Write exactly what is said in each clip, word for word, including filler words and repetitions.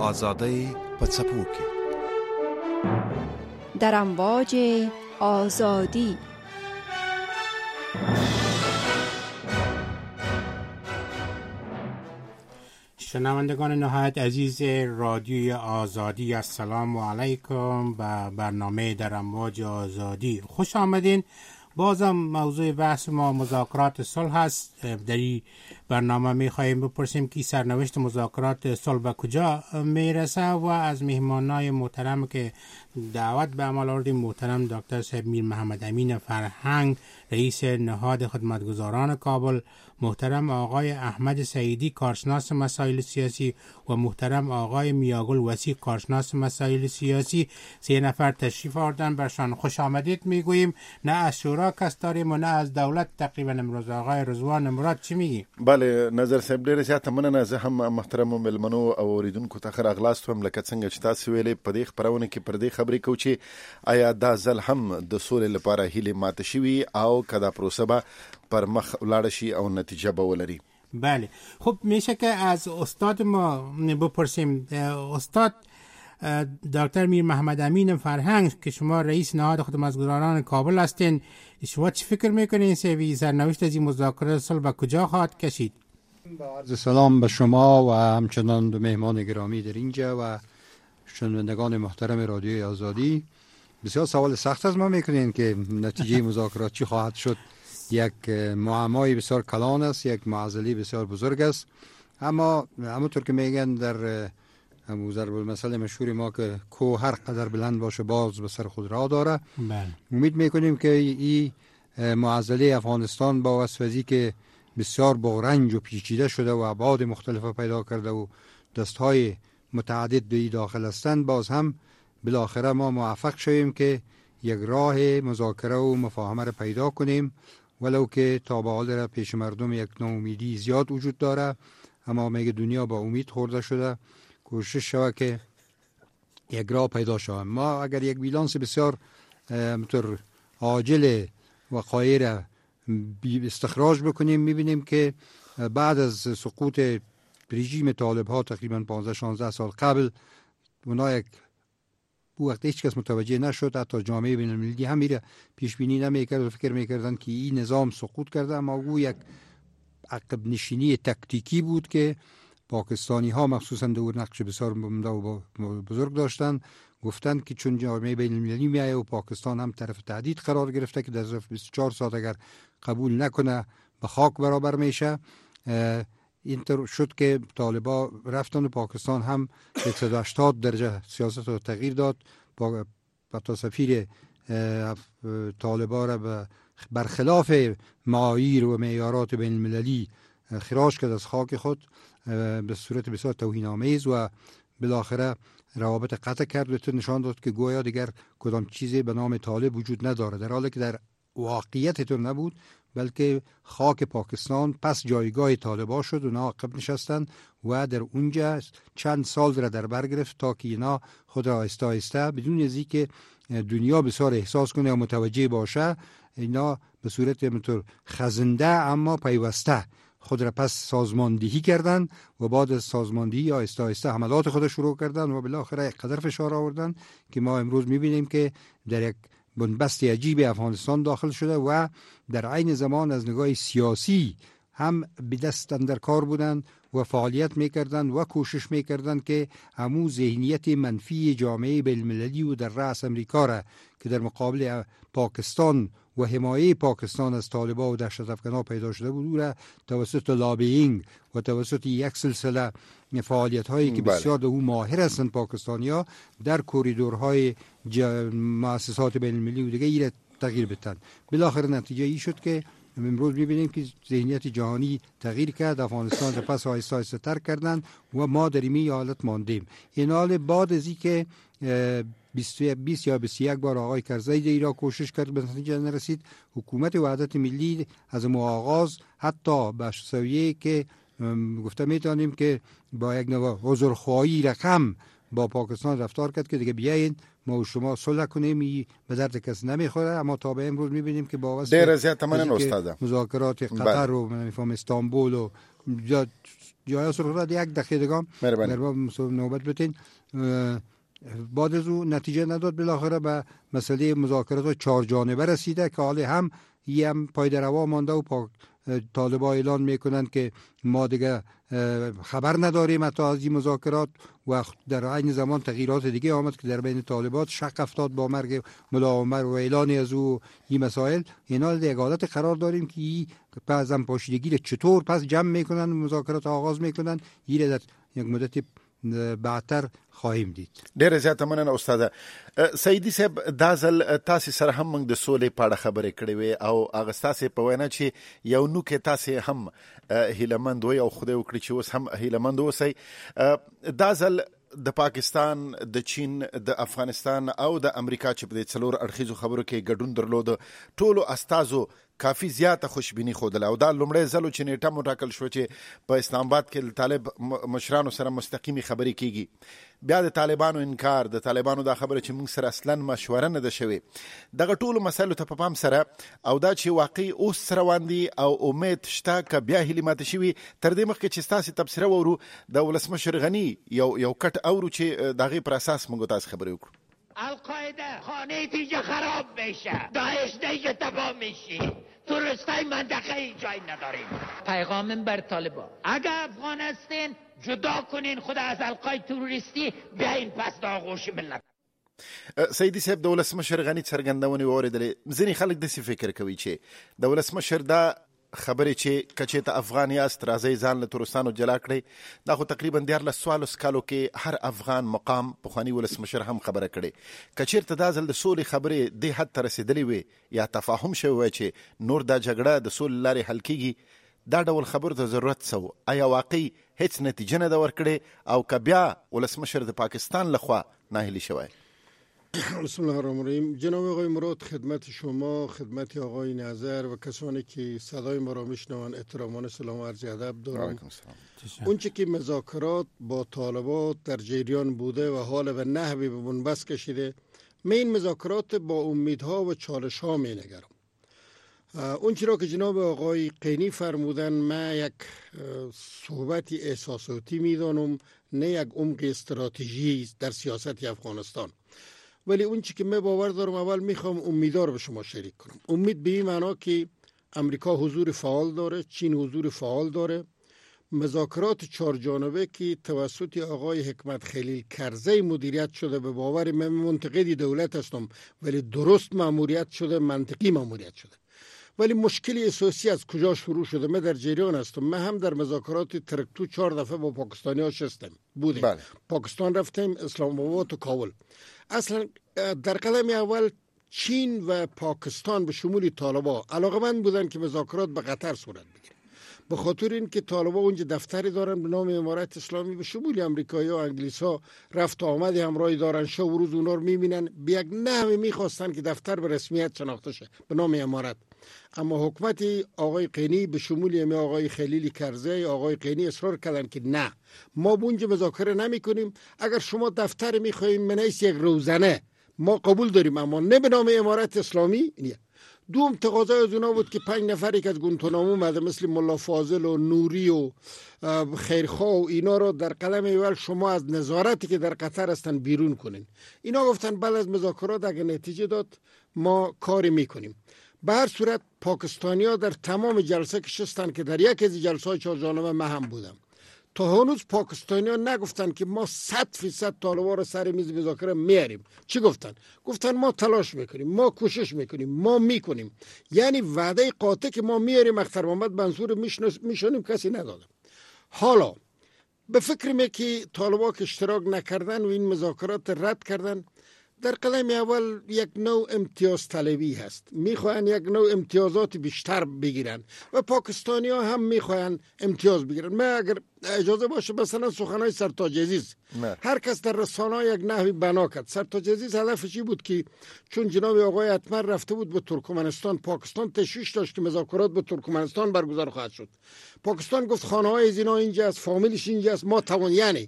آزادی په څپو کې در امواج آزادی. شنوندگان نهایت عزیز رادیوی آزادی، السلام علیکم. به برنامه در امواج آزادی خوش آمدین. بازم موضوع بحث ما مذاکرات صلح است. در این برنامه می خواهیم بپرسیم که سرنوشت مذاکرات صلح به کجا میرسه و از مهمانای محترم که دعوت به عمل آوردیم، محترم دکتر صاحب میر محمد امین فرهنگ، رئیس نهاد خدمتگزاران کابل، محترم آقای احمد سعیدی، کارشناس مسائل سیاسی، و محترم آقای میاگل وسیع، کارشناس مسائل سیاسی، سه نفر تشریف آوردن. برشان خوش آمدید میگوییم. نه از شورا کس داریم و نه از دولت تقریبا امروز. آقای رضوان مراد چی میگی؟ بله، نظر صاحب ډیره زیاته مننه. زه هم محترم ملمنو او اوریدونکو ته ښه راغلاست وم. لکه څنګه چې تاسو ویلې په دې خبرونه کې پر دې خبرې کوو چې آیا دا ځل هم د سولې لپاره هیلې ماته شوي او که دا پروسه به پر مخ ولاړه شي او نتیجه به ولري. بله، خب میشه که از استاد ما بپرسیم. استاد دکتر میر محمد امین فرهنگ که شما رئیس نهاد خدمتگزاران کابل هستین، شما چی فکر میکنین سوی سرنوشت از این مذاکرات صلح به کجا خواهد کشید؟ با عرض سلام به شما و همچنان به مهمان گرامی در اینجا و شنوندگان محترم رادیوی آزادی. بسیار سوال سخت از ما میکنین که نتیجه مذاکرات چی خواهد شد. یک معمای بسیار کلان است، یک معضله بسیار بزرگ است، اما همونطور که میگن در ضرب المثل مشهور ما که کوه هر قدر بلند باشه باز به سر خود راه داره. بله. امید میکنیم که این معضله افغانستان با وسوزی که بسیار با رنج و پیچیده شده و ابعاد مختلف پیدا کرده و دستهای متعدد به داخل هستند، باز هم بالاخره ما موفق شویم که یک راه مذاکره و مفاهمه را پیدا کنیم، ولو که تا به حال را پیش مردم یک ناامیدی زیاد وجود داره، اما میگه دنیا با امید خورده شده. کوشش شود که یک راه پیدا شود. ما اگر یک بیلانس بسیار متر عاجل وقایع را استخراج بکنیم، میبینیم که بعد از سقوط رژیم طالب ها تقریبا پانزده شانزده سال قبل، اونا یک بو وقت هیچ کس متوجه نشد، حتی جامعه بین المللی هم میره پیش بینی نمیکرد و فکر میکردن که این نظام سقوط کرده، اما او یک عقب نشینی تکتیکی بود که پاکستانی ها مخصوصا دور نقش بسیار بزرگ داشتن. گفتن که چون جامعه بین المللی میایه و پاکستان هم طرف تهدید قرار گرفته که در ظرف بیست و چهار ساعت اگر قبول نکنه به خاک برابر میشه. اینطور شد که طالبا رفتن و پاکستان هم صد و هشتاد درجه سیاست رو تغییر داد. با تا سفیر طالبا را برخلاف معاییر و معیارات بین المللی خراج کرد از خاک خود به صورت بسیار توهین‌آمیز و بالاخره روابط قطع کرد و تو نشان داد که گویا دیگر کدام چیزی به نام طالب وجود نداره، در حالی که در واقعیت تو نبود، بلکه خاک پاکستان پس جایگاه طالبا شد. اونا عقب نشستن و در اونجا چند سال را در بر گرفت تا که اینا خود را آهسته آهسته بدون از اینکه دنیا بسیار احساس کنه و متوجه باشه، اینا به صورت مطور خزنده اما پیوسته خود را پس سازماندهی کردن و بعد از سازماندهی آهسته آهسته حملات خود شروع کردن و بالاخره یک قدر فشار آوردن که ما امروز میبینیم که در یک بنبست عجیب افغانستان داخل شده و در عین زمان از نگاه سیاسی هم به دست اندر کار بودن و فعالیت میکردن و کوشش میکردن که همون ذهنیت منفی جامعه بین المللی و در رأس امریکا را که در مقابل پاکستان و حمایه پاکستان از طالبان و دهشت افکنان پیدا شده بود، او را توسط لابینگ و توسط یک سلسله فعالیت هایی که بسیار در او ماهر هستند پاکستانیا در کوریدورهای مؤسسات بین المللی و دیگه ای را تغییر بدن. بالاخره نتیجه ای شد که امروز می‌بینیم که ذهنیت جهانی تغییر کرد، افغانستان را پس آهسته آهسته ترک کردن و ما در این حالت ماندیم. این حال بعد از اینکه بیست یا بیست و یک بار آقای کرزی در ایران کوشش کرد به نتیجه نرسید، حکومت وحدت ملی از آغاز حتی به سویه که گفته میتونیم که با یک نوع عذرخواهی رقم با پاکستان رفتار کرد که دیگه بیاین ما و شما صلح کنیم، به درد کس نمیخوره. اما تا به امروز میبینیم که با واسطه دیر زیاد تمنن استاده مذاکرات قطر و منفهم استانبول و جای سرخ یک دقیقه دگام در باب نوبت بتین. بعد از او نتیجه نداد، بالاخره به مسئله مذاکرات چهار جانبه رسیده که حالا هم یه هم پای در هوا مانده و پا طالبان اعلان میکنند که ما دیگه خبر نداریم حتی از این مذاکرات و در عین زمان تغییرات دیگه آمد که در بین طالبات شک افتاد با مرگ ملا عمر و اعلان از او این مسائل. اینا یک حالت قرار داریم که این پس هم پاشیدگی چطور پس جمع میکنن مذاکرات آغاز میکنن یه در یک مدت بعدتر خواهیم دید. ډېر زیاته مننه استاده. سیدی صاحب دا ځل تاسې سره هم موږ د سولې په اړه خبرې کړې وې او هغه ستاسې په وینا چې یو نوکې تاسې هم هیلهمند وئ او خدای وکړي چې اوس هم هیلهمند اوسئ. دا ځل د پاکستان، د چین، د افغانستان او د امریکا چې په دې څلور اړخیزو خبرو کې ګډون درلود، ټولو استازو کافی زیاته خوشبینی خوده او دا لومړی ځل چې نیټه مټاکل شو چې په اسلام آباد کې طالب مشرانو سره مستقیمي خبرې کیږي. بیا د طالبانو انکار، د طالبانو دا خبره چې موږ سره اصلا مشوره نه ده شوې. دغه ټولو مسایلو ته په پام سره او دا چې واقعي اوس روان دي او امید شته که بیا هیلې ماته شوي، تر دې مخکې چې ستاسې تبصره وورو د ولسمشر غني یو یو کټ اورو چې د هغې پر اساس موږ تاسې خبرې وکړو. القاعده خانه دیگه خراب میشه، داعش دیگه تباه میشی، تروریستای منطقه ای جای نداریم. پیغامم بر طالبان اگه افغان هستین جدا کنین خود از القاعده تروریستی، بیاین پس دا آغوش ملت. سیدی صاحب د ولسمشر غني څرګندونې واورېدلې. ځینې خلک داسې فکر کوي چې د ولسمشر دا خبرې چې کچې ته افغان یاست راځئ ځان له تروریستانو جلا کړئ، دا خو تقریبا دیارلس څوارلس کالو کې هر افغان مقام پخواني ولسمشر هم خبره کړې. که چېرته دا ځل د سولې خبرې دې حد ته رسېدلې وې یا تفاهم شوی وای چې نور دا جګړه د سولې لارې حل کېږي، دا ډول خبرو ته ضرورت څه و؟ آیا واقعي هیڅ نتیجه نه ده ورکړې او که بیا ولسمشر د پاکستان لخوا ناهیلي شوی؟ بسم الله الرحمن الرحیم. جناب آقای مراد، خدمت شما، خدمت آقای نظر و کسانی که صدای ما را میشنوند احترامانه سلام و عرض ادب دارم. اونچه که مذاکرات با طالبات در جریان بوده و حال به نحوی به بنبست کشیده، من این مذاکرات با امیدها و چالش ها می نگرم. اونچه را که جناب آقای قینی فرمودن من یک صحبتی احساساتی میدانم، نه یک عمق استراتژی در سیاست افغانستان. ولی اون چی که من باور دارم، اول میخوام امیدوار به شما شریک کنم. امید به این معنا که امریکا حضور فعال داره، چین حضور فعال داره. مذاکرات چهار جانبه که توسط آقای حکمت خلیل کرزی مدیریت شده، به باور من منتقدی دولت هستم ولی درست ماموریت شده، منطقی ماموریت شده. ولی مشکلی اساسی از کجا شروع شده؟ من در جریان هستم. من هم در مذاکرات ترکتو چهار دفعه با پاکستانی ها شستم بودیم. بله. پاکستان رفتیم، اسلام آباد و کابل. اصلا در قدم اول چین و پاکستان به شمول طالبان علاقمند بودن که مذاکرات به قطر صورت بگیره، به خاطر اینکه طالبان اونجا دفتری دارن به نام امارت اسلامی، به شمول امریکایی و انگلیس ها رفت آمد همراهی دارن، شب و روز اونا رو میبینن، به یک نحوی میخواستن که دفتر به رسمیت شناخته شه به نام امارت. اما حکومت آقای قینی به شمول امی آقای خلیل کرزی، آقای قینی اصرار کردن که نه، ما اونجا مذاکره نمی کنیم، اگر شما دفتر میخوایم منیس یک روزنه ما قبول داریم، اما نه به نام امارت اسلامی. دوم تقاضای از اونا بود که پنج نفری که از گونتانامو اومده مثل ملا فاضل و نوری و خیرخواه و اینا رو در قلم اول شما از نظارتی که در قطر هستن بیرون کنین. اینا گفتن بعد از مذاکرات اگه نتیجه داد ما کاری میکنیم. به هر صورت پاکستانیا در تمام جلسه که شستن که در یک از جلسه های چهار جانبه من هم بودم، تا هنوز پاکستانیا نگفتن که ما صد فیصد طالبان رو سر میز مذاکره میاریم. چی گفتن؟ گفتن ما تلاش میکنیم، ما کوشش میکنیم، ما میکنیم. یعنی وعده قاطع که ما میاریم اختر محمد منصور میشونیم کسی نداده. حالا به فکر می که طالبان که اشتراک نکردن و این مذاکرات رد کردن، در قدم اول یک نوع امتیاز طلبی هست، میخواین یک نوع امتیازات بیشتر بگیرن و پاکستانی ها هم میخواین امتیاز بگیرن. من اگر اجازه باشه مثلا سخنهای سرتاج عزیز، هر کس در رسانه یک نحوی بنا کرد. سرتاج عزیز هدفش این بود که چون جناب آقای اتمر رفته بود به ترکمنستان، پاکستان تشویش داشت که مذاکرات به ترکمنستان برگزار خواهد شد. پاکستان گفت خانه های زینا اینجا است، فامیلش اینجا است، ما توان، یعنی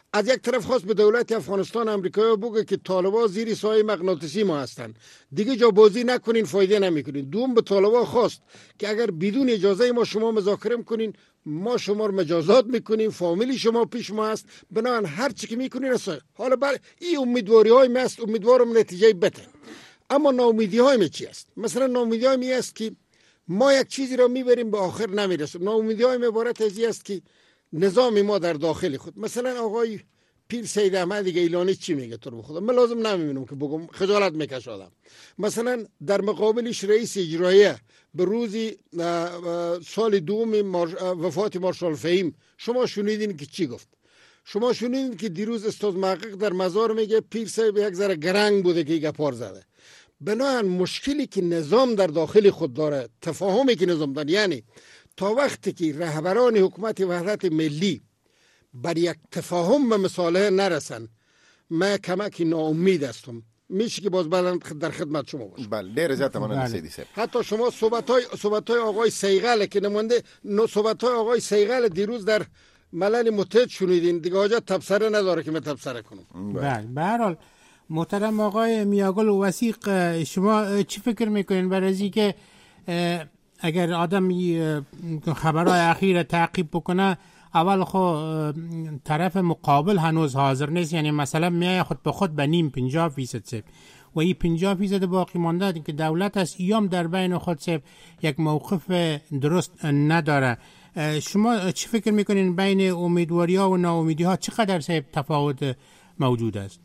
از یک طرف خواست به دولت افغانستان امریکایی بگه که طالبان زیر سایه مغناطیسی ما هستن، دیگه جا بازی نکنین، فایده نمیکنین. دوم به طالبان خواست که اگر بدون اجازه ما شما مذاکره میکنین، ما شما رو مجازات میکنیم، فامیلی شما پیش ما هست، بنابراین هر چی که میکنین اصلا. حالا بر این امیدواری های ما است، امیدوارم نتیجه بده. اما ناامیدی های ما چی است؟ مثلا ناامیدی های می است که ما یک چیزی را میبریم به آخر نمیرسیم. ناامیدی های عبارت از این است که نظام ما در داخل خود، مثلا آقای پیر سید احمد گیلانی چی میگه تو رو خدا، من لازم نمیبینم که بگم، خجالت میکشه آدم. مثلا در مقابلش رئیس اجراییه به روزی سال دوم وفات مارشال فهیم، شما شنیدین که چی گفت؟ شما شنیدین که دیروز استاد محقق در مزار میگه پیر صاحب یک ذره گرنگ بوده که گپار زده. بنابراین مشکلی که نظام در داخل خود داره، تفاهمی که نظام داره، یعنی تا وقتی که رهبران حکومت وحدت ملی بر یک تفاهم به مصالحه نرسن، من کمکی ناامید هستم. میشه که باز بعد در خدمت شما باشم. بله، ډیر زیات مننه سیدی صاحب. حتی شما صحبت‌های صحبت‌های آقای سیغل که نماینده صحبت‌های آقای سیغل دیروز در ملل متحد شنیدین، دیگه حاجت تبصره نداره که من تبصره کنم. بله، به هر حال محترم آقای میاگل وثیق، شما چی فکر میکنین برای از اینکه اگر آدم خبرهای اخیر تعقیب بکنه، اول خو طرف مقابل هنوز حاضر نیست، یعنی مثلا میای خود به خود به نیم پنجاه فیصد سب و این پنجاه فیصد باقی مانده که دولت است ایام در بین خود سب یک موقف درست نداره. شما چی فکر میکنین بین امیدواری ها و ناامیدی ها چقدر سب تفاوت موجود است؟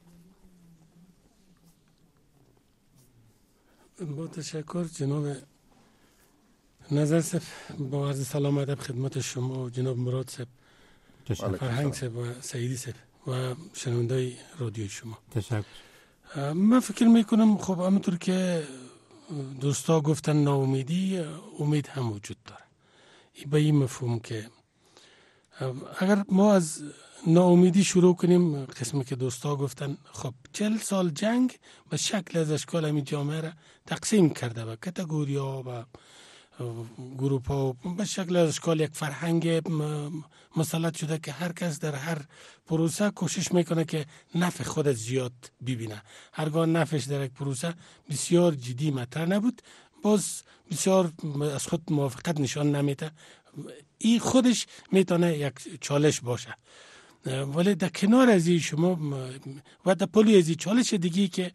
با تشکر جناب نظر صاحب، با عرض سلام ادب خدمت شما جناب مراد صاحب، فرهنگ صاحب و سعیدی صاحب و شنوندای رادیوی شما. تشکر. من فکر میکنم خب همونطور که دوستا گفتن ناامیدی، امید هم وجود داره. به این مفهوم که اگر ما از ناامیدی شروع کنیم، قسمی که دوستا گفتن خب چهل سال جنگ به شکل از اشکال همین جامعه را تقسیم کرده و کاتگوری ها و گروپ ها به شکل از اشکال یک فرهنگ مسلط شده که هر کس در هر پروسه کوشش میکنه که نفع خودت زیاد ببینه. هرگاه نفعش در یک پروسه بسیار جدی مطرح نبود، باز بسیار از خود موافقت نشان نمیده. این خودش میتونه یک چالش باشه. ولی در کنار از این شما و در پلی از این چالش دیگی که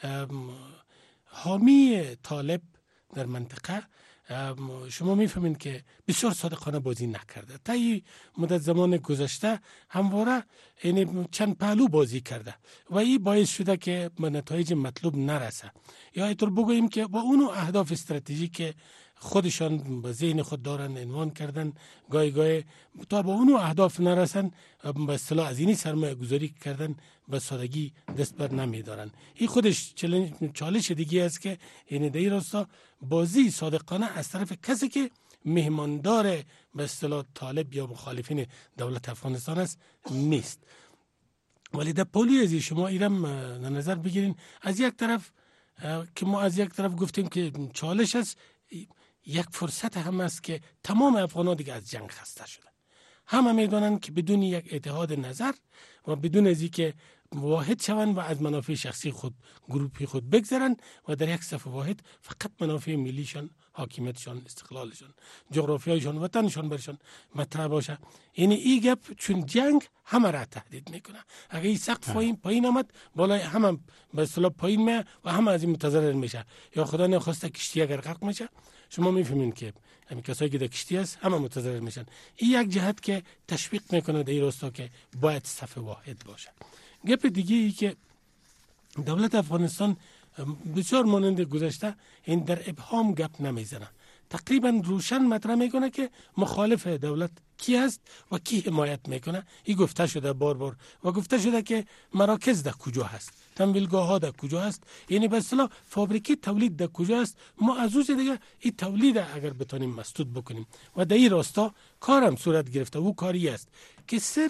حامی طالب در منطقه، شما میفهمین که بسیار صادقانه بازی نکرده. تا این مدت زمان گذشته همواره یعنی چند پهلو بازی کرده و این باعث شده که به نتایج مطلوب نرسه، یا اینطور بگوییم که با اونو اهداف استراتژیک که خودشان به ذهن خود دارن عنوان کردن، گاهی گاهی تا با اونو اهداف نرسن، به اصطلاح از اینی سرمایه گذاری کردن به سادگی دست بر نمی دارن. این خودش چالش دیگه است که یعنی در این راستا بازی صادقانه از طرف کسی که مهماندار به اصطلاح طالب یا مخالفین دولت افغانستان است نیست. ولی در پولی ازی شما ایرم در نظر بگیرین، از یک طرف که ما از یک طرف گفتیم که چالش است، یک فرصت هم است که تمام افغان‌ها دیگه از جنگ خسته شده. همه میدونن که بدون یک اتحاد نظر و بدون از اینکه واحد شوند و از منافع شخصی خود گروپی خود بگذرن و در یک صف واحد فقط منافع ملیشان، حاکمیتشان، استقلالشان، جغرافیایشان، وطنشان برشان مطرح باشه، یعنی این گپ چون جنگ همه را تهدید میکنه. اگه این سقف پایین پایین آمد، بالای همه به اصطلاح پایین میاد و همه از این متضرر میشه، یا خدا نخواسته کشتی اگر غرق میشه، شما میفهمین که همین کسایی که در کشتی است همه متضرر میشن. این یک جهت که تشویق میکنه در این راستا که باید صف واحد باشه. گپ دیگه ای که دولت افغانستان بسیار مانند گذشته این در ابهام گپ نمیزنه، تقریبا روشن مطرح میکنه که مخالف دولت کی است و کی حمایت میکنه. این گفته شده بار بار و گفته شده که مراکز در کجا هست، تمویلگاه ها در کجا هست، یعنی به اصطلاح فابریکی تولید در کجا است. ما از روز دیگه این تولید اگر بتونیم مسدود بکنیم و در این راستا کارم صورت گرفته، او کاری است که صرف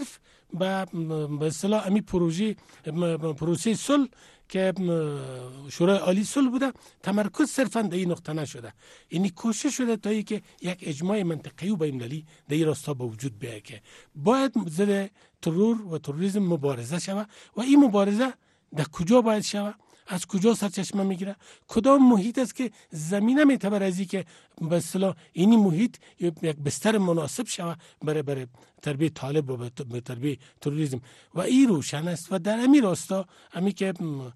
به به اصطلاح امی پروژه پروسه صلح که شورای عالی صلح بوده تمرکز صرفا در این نقطه نشده. اینی کوشش شده تا ای که یک اجماع منطقه‌ای و بین‌المللی در این راستا به وجود بیاید که باید ضد ترور و تروریسم مبارزه شود و این مبارزه در کجا باید شود، از کجا سرچشمه میگیره، کدام محیط است که زمینه میتبر از که به اصطلاح اینی محیط یک بستر مناسب شود برای برای تربیت طالب و به تربیت تروریسم و این روشن است. و در همین راستا امی که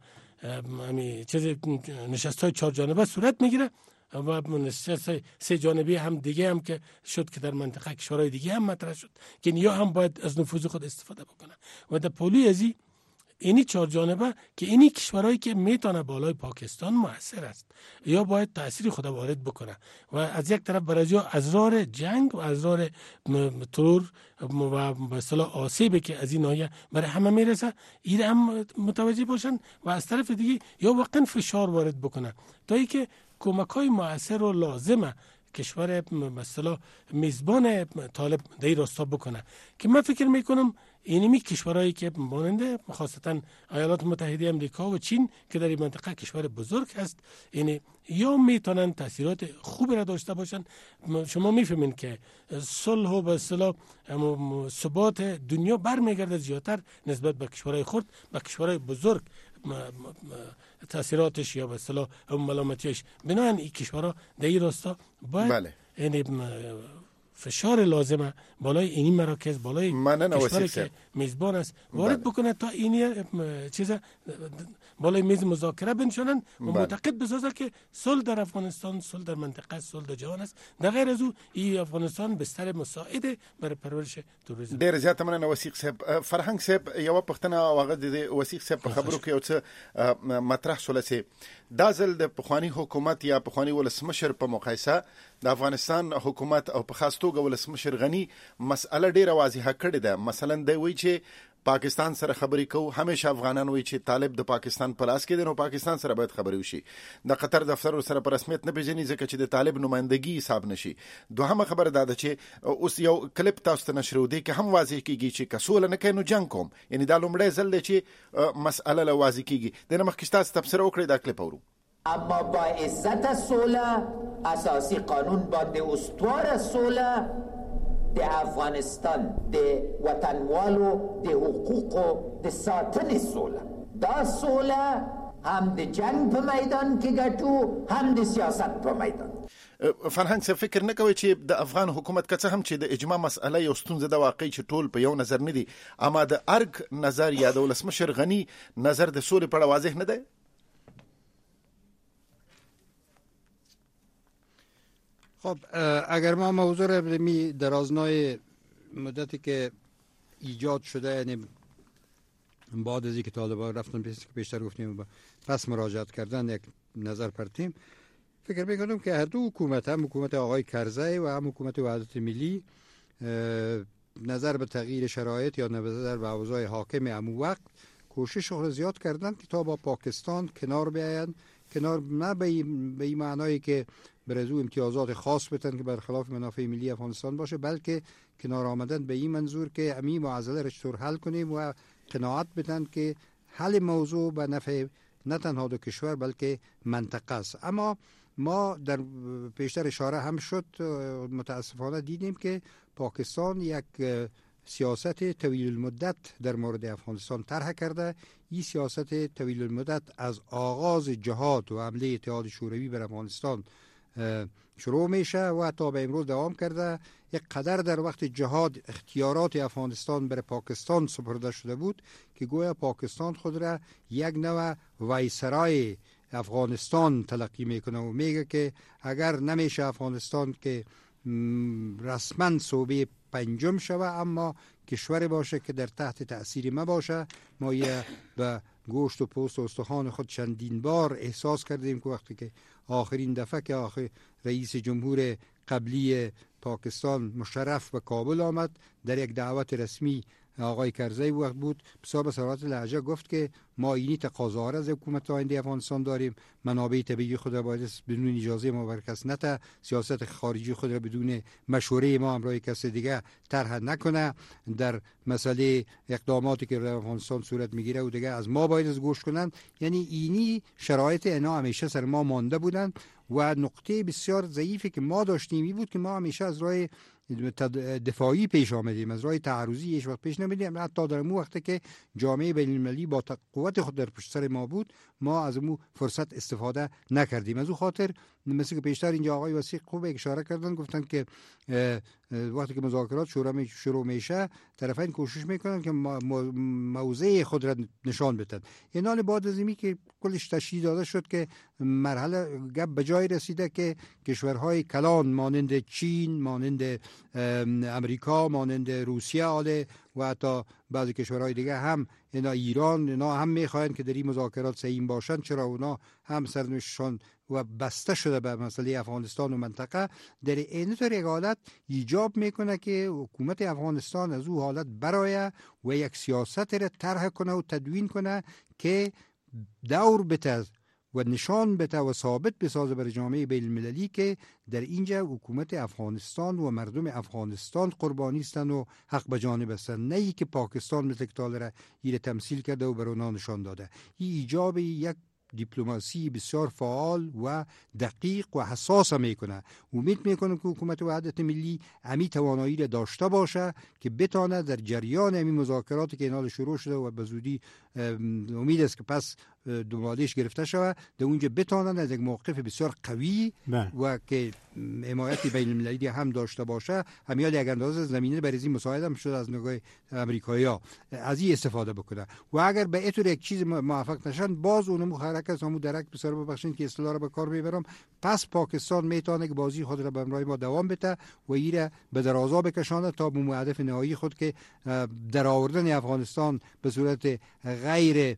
امی چیز نشست‌های چهار جانبه صورت میگیره و نشست سه جانبه هم دیگه هم که شد که در منطقه کشورهای دیگه هم مطرح شد که نیا هم باید از نفوذ خود استفاده بکنه و در پولوی ازی اینی چهار جانبه که اینی کشورهایی که میتونه بالای پاکستان مؤثر است یا باید تأثیر خود وارد بکنه و از یک طرف برای ازرار جنگ و ازرار ترور و به اصطلاح آسیبی که از این ناحیه برای همه میرسه این هم متوجه باشن و از طرف دیگه یا واقعا فشار وارد بکنه تا ای که کمک‌های مؤثر و لازمه کشور به اصطلاح میزبان طالب در این راستا بکنه که من فکر میکنم اینمی کشورهایی که ماننده خاصتا ایالات متحده امریکا و چین که در این منطقه کشور بزرگ هست یعنی یا میتونن تاثیرات خوبی را داشته باشن. شما میفهمین که صلح و به اصطلاح ثبات دنیا برمیگرده زیادتر نسبت به کشورهای خرد و کشورهای بزرگ تاثیراتش یا به اصطلاح ملامتیش. بنابراین این کشورها در این راستا باید بله. یعنی فشار لازمه بالای اینی مراکز بالای کشوری که میزبان است وارد بله. بکنه تا اینی چیزا بالای میز مذاکره بنشانن و بله. معتقد بسازه که صلح در افغانستان، صلح در منطقه، صلح در جهان است. در غیر از او این افغانستان بستر مساعد برای پرورش توریسم. ډیر زیات مننه وثیق صاحب. فرهنګ صاحب یو پښتنه واغه د وثیق صاحب په خبرو کې یو څه مطرح شول چې دا ځل د پخوانی حکومت یا پخوانی ولسمشر په مقایسه د افغانستان حکومت او په خاص توګه ولسمشر غنی مسأله ډیره واضحه کړې ده. مثلا د وی چې پاکستان سره خبرې کوو، همیشه افغانان وی چې طالب د پاکستان په لاس کې دی نو پاکستان سره باید خبرې وشي. د قطر دفتر سره په رسمیت نه پیژني ځکه چې د طالب نمائندګي حساب نشي. دوهمه خبره دا ده چې اوس یو کلیپ تاسو ته نشرو دی که هم واضح کیږي چې کسول نه کینو جنگ کوم، یعنی دا لومړی ځل دی چې مسأله له واضح کیږي. د نه مخکې تاسو تفسیر وکړئ دا کلیپ اورو. اما با عزت صلح اساسی قانون با د استوار صلح د افغانستان د وطنوالو د حقوق و د ساتن صلح دا صلح هم د جنگ په میدان کې ګټو هم د سیاست په میدان. فرهنګ څه فکر نه کوي چې د افغان حکومت که څه هم چې د اجماع مسأله یو ستونزه د واقعي چې ټول په یو نظر نه دي، اما د ارګ نظر یا د ولسمشر غنی نظر د سولې په اړه واضح نه دی؟ خب اگر ما موضوع را می در آزنای مدتی که ایجاد شده یعنی بعد از اینکه طالبان رفتن پیشتر گفتیم پس مراجعت کردن یک نظر پرتیم، فکر میکنم که هر دو حکومت، هم حکومت آقای کرزی و هم حکومت وحدت ملی، نظر به تغییر شرایط یا نظر به اوضاع حاکم همون وقت کوشش را زیاد کردن که تا با پاکستان کنار بیاین، کنار نه به این معنایی که برای او امتیازات خاص بتن که برخلاف منافع ملی افغانستان باشه، بلکه کنار آمدن به این منظور که امی معضله را چطور حل کنیم و قناعت بدن که حل موضوع به نفع نه تنها دو کشور بلکه منطقه است. اما ما در پیشتر اشاره هم شد متاسفانه دیدیم که پاکستان یک سیاست طویل المدت در مورد افغانستان طرح کرده. این سیاست طویل المدت از آغاز جهاد و حمله اتحاد شوروی بر افغانستان شروع میشه و تا به امروز دوام کرده. یک قدر در وقت جهاد اختیارات افغانستان بر پاکستان سپرده شده بود که گویا پاکستان خود را یک نوع وایسرای افغانستان تلقی میکنه و میگه که اگر نمیشه افغانستان که رسما صوبه پنجم شوه اما کشور باشه که در تحت تأثیر ما باشه. ما یه به گوشت و پوست و استخوان خود چندین بار احساس کردیم که وقتی که آخرین دفعه که آخر رئیس جمهور قبلی پاکستان مشرف به کابل آمد در یک دعوت رسمی آقای کرزی وقت بود بسیار به صراحت لهجه گفت که ما اینی تقاضا را از حکومت آینده افغانستان داریم، منابع طبیعی خود را باید بدون اجازه ما بر کس نته، سیاست خارجی خود را بدون مشوره ما همراه کس دیگه طرح نکنه، در مسئله اقداماتی که در افغانستان صورت میگیره و دیگه از ما باید از گوش کنن. یعنی اینی شرایط اینا همیشه سر ما مانده بودن و نقطه بسیار ضعیفی که ما داشتیم این بود که ما همیشه از راه دفاعی پیش آمدیم، از راه تعرضی هیچ وقت پیش نمیدیم. حتی در اون وقتی که جامعه بین المللی با قوت خود در پشت سر ما بود ما از اون فرصت استفاده نکردیم. از اون خاطر مثل که پیشتر اینجا آقای وثیق خوب اشاره کردن، گفتن که وقتی که مذاکرات شروع شروع میشه طرفین کوشش میکنن که موضع خود را نشان بدن. اینال بعد از اینی که کلش تشدید داده شد که مرحله گپ به جای رسیده که کشورهای کلان مانند چین، مانند امریکا، مانند روسیه آله و حتی بعضی کشورهای دیگه هم اینا ایران اینا هم میخواین که در این مذاکرات سهیم باشن، چرا اونا هم سرنوشتشان و بسته شده به مسئله افغانستان و منطقه. در این طور یک حالت ایجاب میکنه که حکومت افغانستان از او حالت برای و یک سیاست را طرح کنه و تدوین کنه که دور بده و نشان بده و ثابت بسازه برای جامعه بین المللی که در اینجا حکومت افغانستان و مردم افغانستان قربانی هستند و حق به جانب هستند، نه ای که پاکستان مثل که تالره ایره تمثیل کرده و بر اونا نشان داده. این ایجاب یک دیپلماسی بسیار فعال و دقیق و حساس میکنه. امید میکنم که حکومت وحدت ملی امی توانایی را داشته باشه که بتانه در جریان امی مذاکراتی که اینال شروع شده و به زودی امید است که پس دنبالش گرفته شود در اونجا بتانن از یک موقف بسیار قوی و که حمایت بین المللی هم داشته باشه، همیاد یک اندازه زمینه برای این مساعده هم شده از نگاه امریکایی‌ها از این استفاده بکنه و اگر به اطور یک چیز موفق نشن باز اونم حرکت همو درک بسیار ببخشید که اصطلاح را به کار میبرم، پس پاکستان میتونه که بازی خود را به همراه ما دوام بده و ایره به درازا بکشانه تا به هدف نهایی خود که در آوردن افغانستان به صورت غیر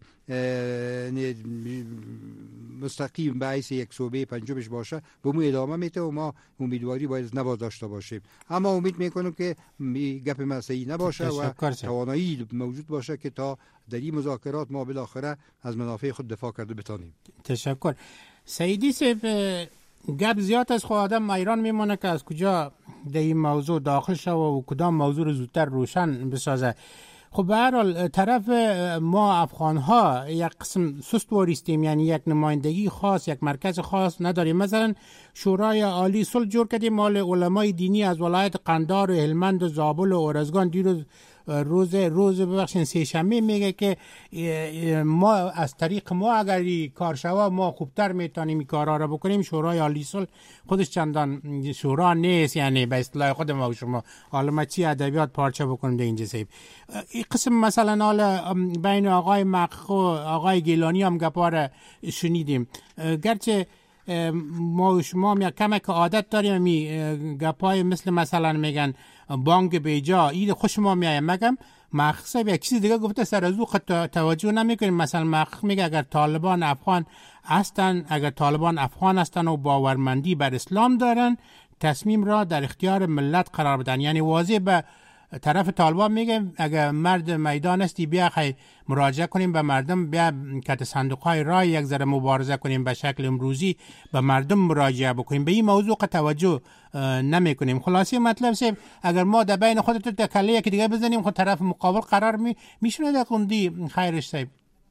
مستقیم به حیث یک صوبه پنجمش باشه به مو ادامه میده و ما امیدواری باید نباز داشته باشیم. اما امید میکنم که گپ مسئله نباشه و توانایی موجود باشه که تا در این مذاکرات ما بالاخره از منافع خود دفاع کرده بتانیم. تشکر. سیدی صاحب گپ زیاد از خود آدم ایران میمونه که از کجا در این موضوع داخل شو و کدام موضوع رو زودتر روشن بسازه. خب به هر حال طرف ما افغان ها یک قسم سست واریستیم، یعنی یک نمایندگی خاص، یک مرکز خاص نداریم. مثلا شورای عالی صلح جور کردیم مال علمای دینی از ولایت قندهار و هلمند و زابل و ارزگان. دیروز روز روز ببخشید سه شنبه میگه که ما از طریق ما اگر این کار شوا ما خوبتر میتونیم این کارا رو بکنیم. شورای عالی صلح خودش چندان شورا نیست، یعنی به اصطلاح خود ما و شما حالا چی ادبیات پارچه بکنیم در اینجا صاحب. این قسم مثلا حالا بین آقای مقخ و آقای گیلانی هم گپار شنیدیم، گرچه ما و شما هم یک کمک عادت داریم می گپای مثل مثلا میگن بانک بیجا این خوش ما میایم. مگم مخصوصا یک چیز دیگه گفته سر از او خود توجه نمیکنیم. مثلا مخ میگه اگر طالبان افغان هستن، اگر طالبان افغان هستن و باورمندی بر اسلام دارن تصمیم را در اختیار ملت قرار بدن. یعنی واضح به طرف طالبان میگه اگر مرد میدان هستی بیا خی مراجعه کنیم به مردم، بیا کت صندوق های رای یک ذره مبارزه کنیم، به شکل امروزی به مردم مراجعه بکنیم. به این موضوع توجه نمی کنیم. خلاصی مطلب سه اگر ما در بین خودت تکله یک دیگه بزنیم خود طرف مقابل قرار می میشونه در قندی خیرش صاحب.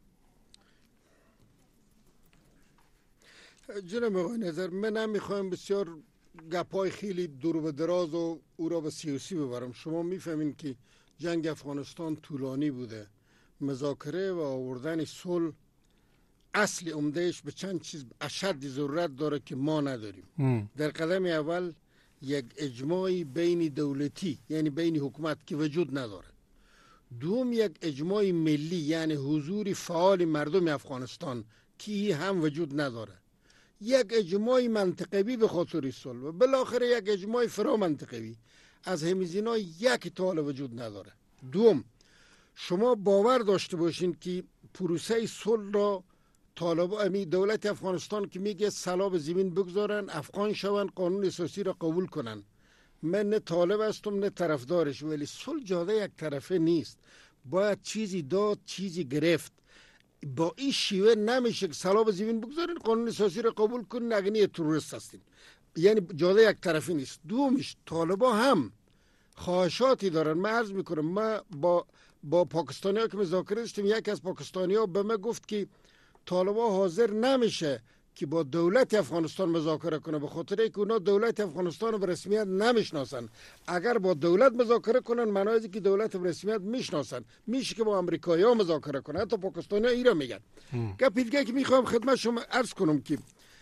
جناب آقای نظر من هم میخوایم بسیار گپای خیلی دور و دراز و او را به سیاسی ببرم. شما میفهمین که جنگ افغانستان طولانی بوده، مذاکره و آوردن صلح اصل عمدهش به چند چیز اشد ضرورت داره که ما نداریم. ام. در قدم اول یک اجماعی بین دولتی یعنی بین حکومت که وجود نداره. دوم یک اجماع ملی یعنی حضور فعال مردم افغانستان که هم وجود نداره. یک اجماع منطقوی به خاطر صلح و بالاخره یک اجماع فرا منطقوی. از همیزینا یک تال وجود نداره. دوم شما باور داشته باشین که پروسه صلح را طالب امی دولت افغانستان که میگه سلا به زمین بگذارن، افغان شون، قانون اساسی را قبول کنن، من نه طالب هستم نه طرفدارش، ولی صلح جاده یک طرفه نیست. باید چیزی داد چیزی گرفت. با این شیوه نمیشه که سلام زمین بگذارین قانون اساسی را قبول کنین اگه تروریست هستین. یعنی جاده یک طرفی نیست. دومش طالبا هم خواهشاتی دارن. من عرض میکنم ما با با پاکستانی ها که مذاکره داشتیم، یکی از پاکستانی ها به من گفت که طالبا حاضر نمیشه که با دولت افغانستان مذاکره کنه، به خاطر اینکه اونا دولت افغانستان به رسمیت نمیشناسن. اگر با دولت مذاکره کنن معنی که دولت به رسمیت میشناسن، میشه که با امریکایی‌ها مذاکره کنن. حتی پاکستانی‌ها ایرا میگن. گپ دیگه که میخوام خدمت شما عرض کنم که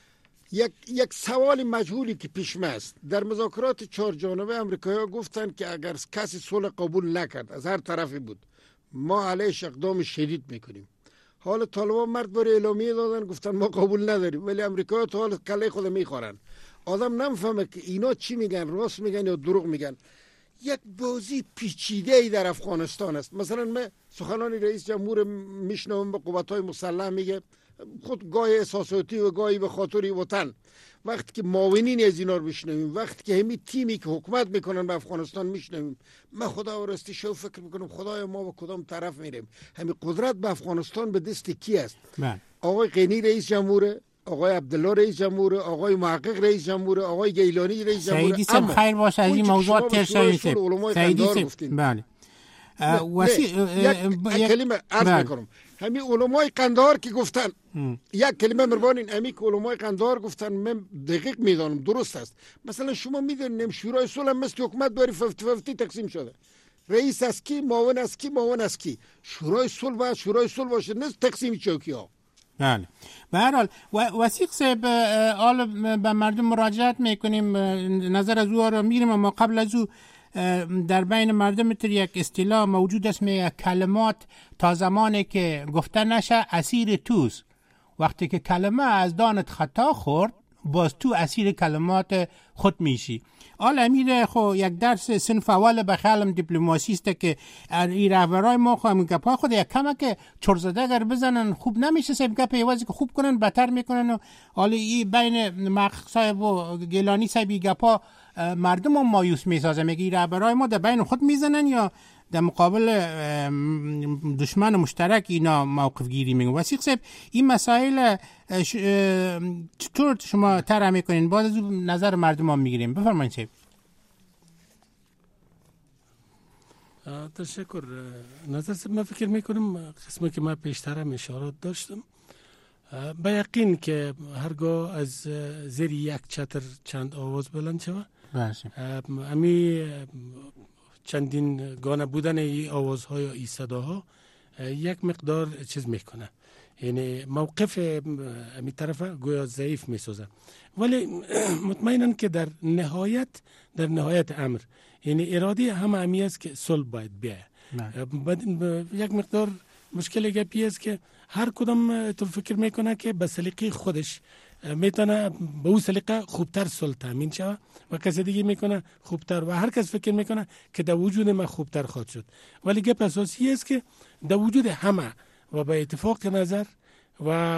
یک یک سوال مجهولی که پیش است. در مذاکرات چهار جانبه امریکایی‌ها گفتن که اگر کسی صلح قبول نکرد از هر طرفی بود، ما علیش اقدام شدید میکنیم. حال طالبان مرد بر اعلامیه دادن گفتن ما قبول نداریم، ولی امریکا تو حال کله خود میخورن. آدم نمیفهمه که اینا چی میگن، راست میگن یا دروغ میگن. یک بازی پیچیده ای در افغانستان است. مثلا من سخنان رئیس جمهور میشنوم به قوت‌های مسلح میگه خود گاهی احساساتی و گاهی به خاطر وطن. وقتی که معاونین از اینا رو میشنویم، وقتی که همین تیمی که حکومت میکنن به افغانستان میشنویم، من خدا راستی شو فکر میکنم خدایا ما به کدام طرف میریم؟ همین قدرت به افغانستان به دست کی است؟ من. آقای غنی رئیس جمهور، آقای عبدالله رئیس جمهور، آقای محقق رئیس جمهور، آقای گیلانی رئیس جمهور. سیدی صاحب خیر باشه از این موضوعات تر شوید. سیدی صاحب بله. وسی یک کلمه عرض میکنم. همین علمای قندهار که گفتن ام. یک کلمه مربانین همین که علمای قندهار گفتن من دقیق میدانم درست است. مثلا شما میدونیم شورای صلح مثل حکومت داری ففتی ففتی تقسیم شده. رئیس از کی، معاون از کی، معاون از کی. شورای صلح باید شورای صلح باشه، نه تقسیم چوکی ها. بله. به هر حال وثیق صاحب حال به مردم مراجعت میکنیم، نظر از او را میگیریم، اما قبل از او در بین مردم میتر یک اصطلاح موجود است، میگه کلمات تا زمانی که گفته نشه اسیر توست. وقتی که کلمه از دانت خطا خورد باز تو اسیر کلمات خود میشی. آل امیر خو یک درس صنف اول به خیالم دیپلماسی است که این رهبرای ما خو همین گپا خود یک کمه که چرزده اگر بزنن خوب نمیشه، سب گپ ایوازی که خوب کنن بهتر میکنن. و حالا این بین محقق صاحب و گیلانی صاحب گپا مردم هم مایوس میسازه. میگه رهبرای ما در بین خود میزنن یا در مقابل دشمن مشترک اینا موقف گیری میگن. وثیق صاحب این مسائل چطور شما طرح میکنین؟ باز از نظر مردم هم میگیریم. بفرمایید صاحب. تشکر. نظر صاحب من فکر میکنم قسمی که من پیشتر هم اشارات داشتم، به یقین که هرگاه از زیر یک چتر چند آواز بلند شود، امی چندین گانه بودن ای آوازها یا ای صداها یک مقدار چیز میکنه، یعنی موقف امی طرف گویا ضعیف میسازه. ولی مطمئنن که در نهایت در نهایت امر یعنی اراده همه امی است که صلح باید بیاید. یک مقدار مشکل گپی است که هر کدام تو فکر میکنه که به سلیقه خودش میتونه به اون سلیقه خوبتر صلح تامین شود و کسی دیگه میکنه خوبتر، و هر کس فکر میکنه که در وجود ما خوبتر خواهد شد. ولی گپ اساسی است که در وجود همه و به اتفاق نظر و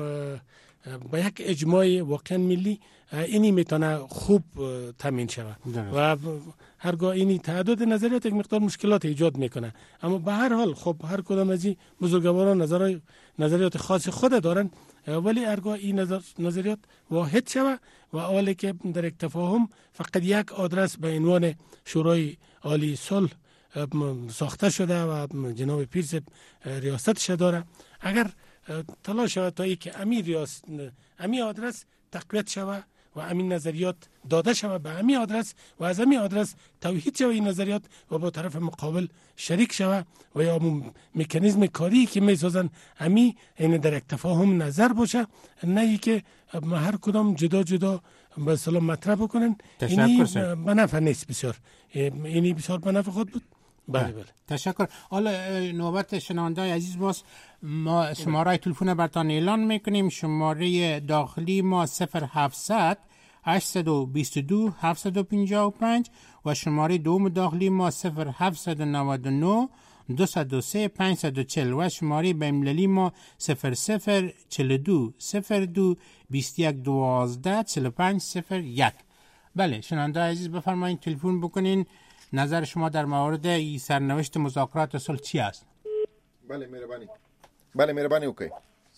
با یک اجماع واقعا ملی اینی میتونه خوب تامین شود و هرگاه اینی تعدد نظریات یک مقدار مشکلات ایجاد میکنه. اما به هر حال خب هر کدام از این بزرگواران نظرای نظریات خاص خود دارن، ولی هرگاه این نظر نظریات واحد شود و حالی که در یک تفاهم فقط یک آدرس به عنوان شورای عالی صلح ساخته شده و جناب پیر صاحب ریاستش داره، اگر تلاش شود تا ای که امی ریاست امی آدرس تقویت شود و امین نظریات داده شود به امی آدرس و از امی آدرس توحید شود این نظریات و با طرف مقابل شریک شود و یا مکانیزم کاری که میسازن امی این در یک تفاهم نظر باشه، نه ای که هر کدام جدا جدا به اصطلاح مطرح بکنن. اینی به نفع نیست، بسیار اینی بسیار به نفع خود بود. بله بله تشکر. حالا نوبت شنونده‌های عزیز باز، ما شماره تلفن براتون اعلان میکنیم. شماره داخلی ما صفر هفتصد هشتصد و بیست و دو هفتصد و پنجاه و پنج و شماره دوم داخلی ما صفر هفتصد و نود و نه دویست و سه پانصد و چهل و شماره بین‌المللی ما صفر صفر چهل و دو صفر دو بیست و یک دوازده چهل و پنج صفر یک. بله شنونده عزیز بفرمایید تلفن بکنین، نظر شما در مورد این سرنوشت مذاکرات صلح چی است؟ بله مهربانی. بله مهربانی اوکی.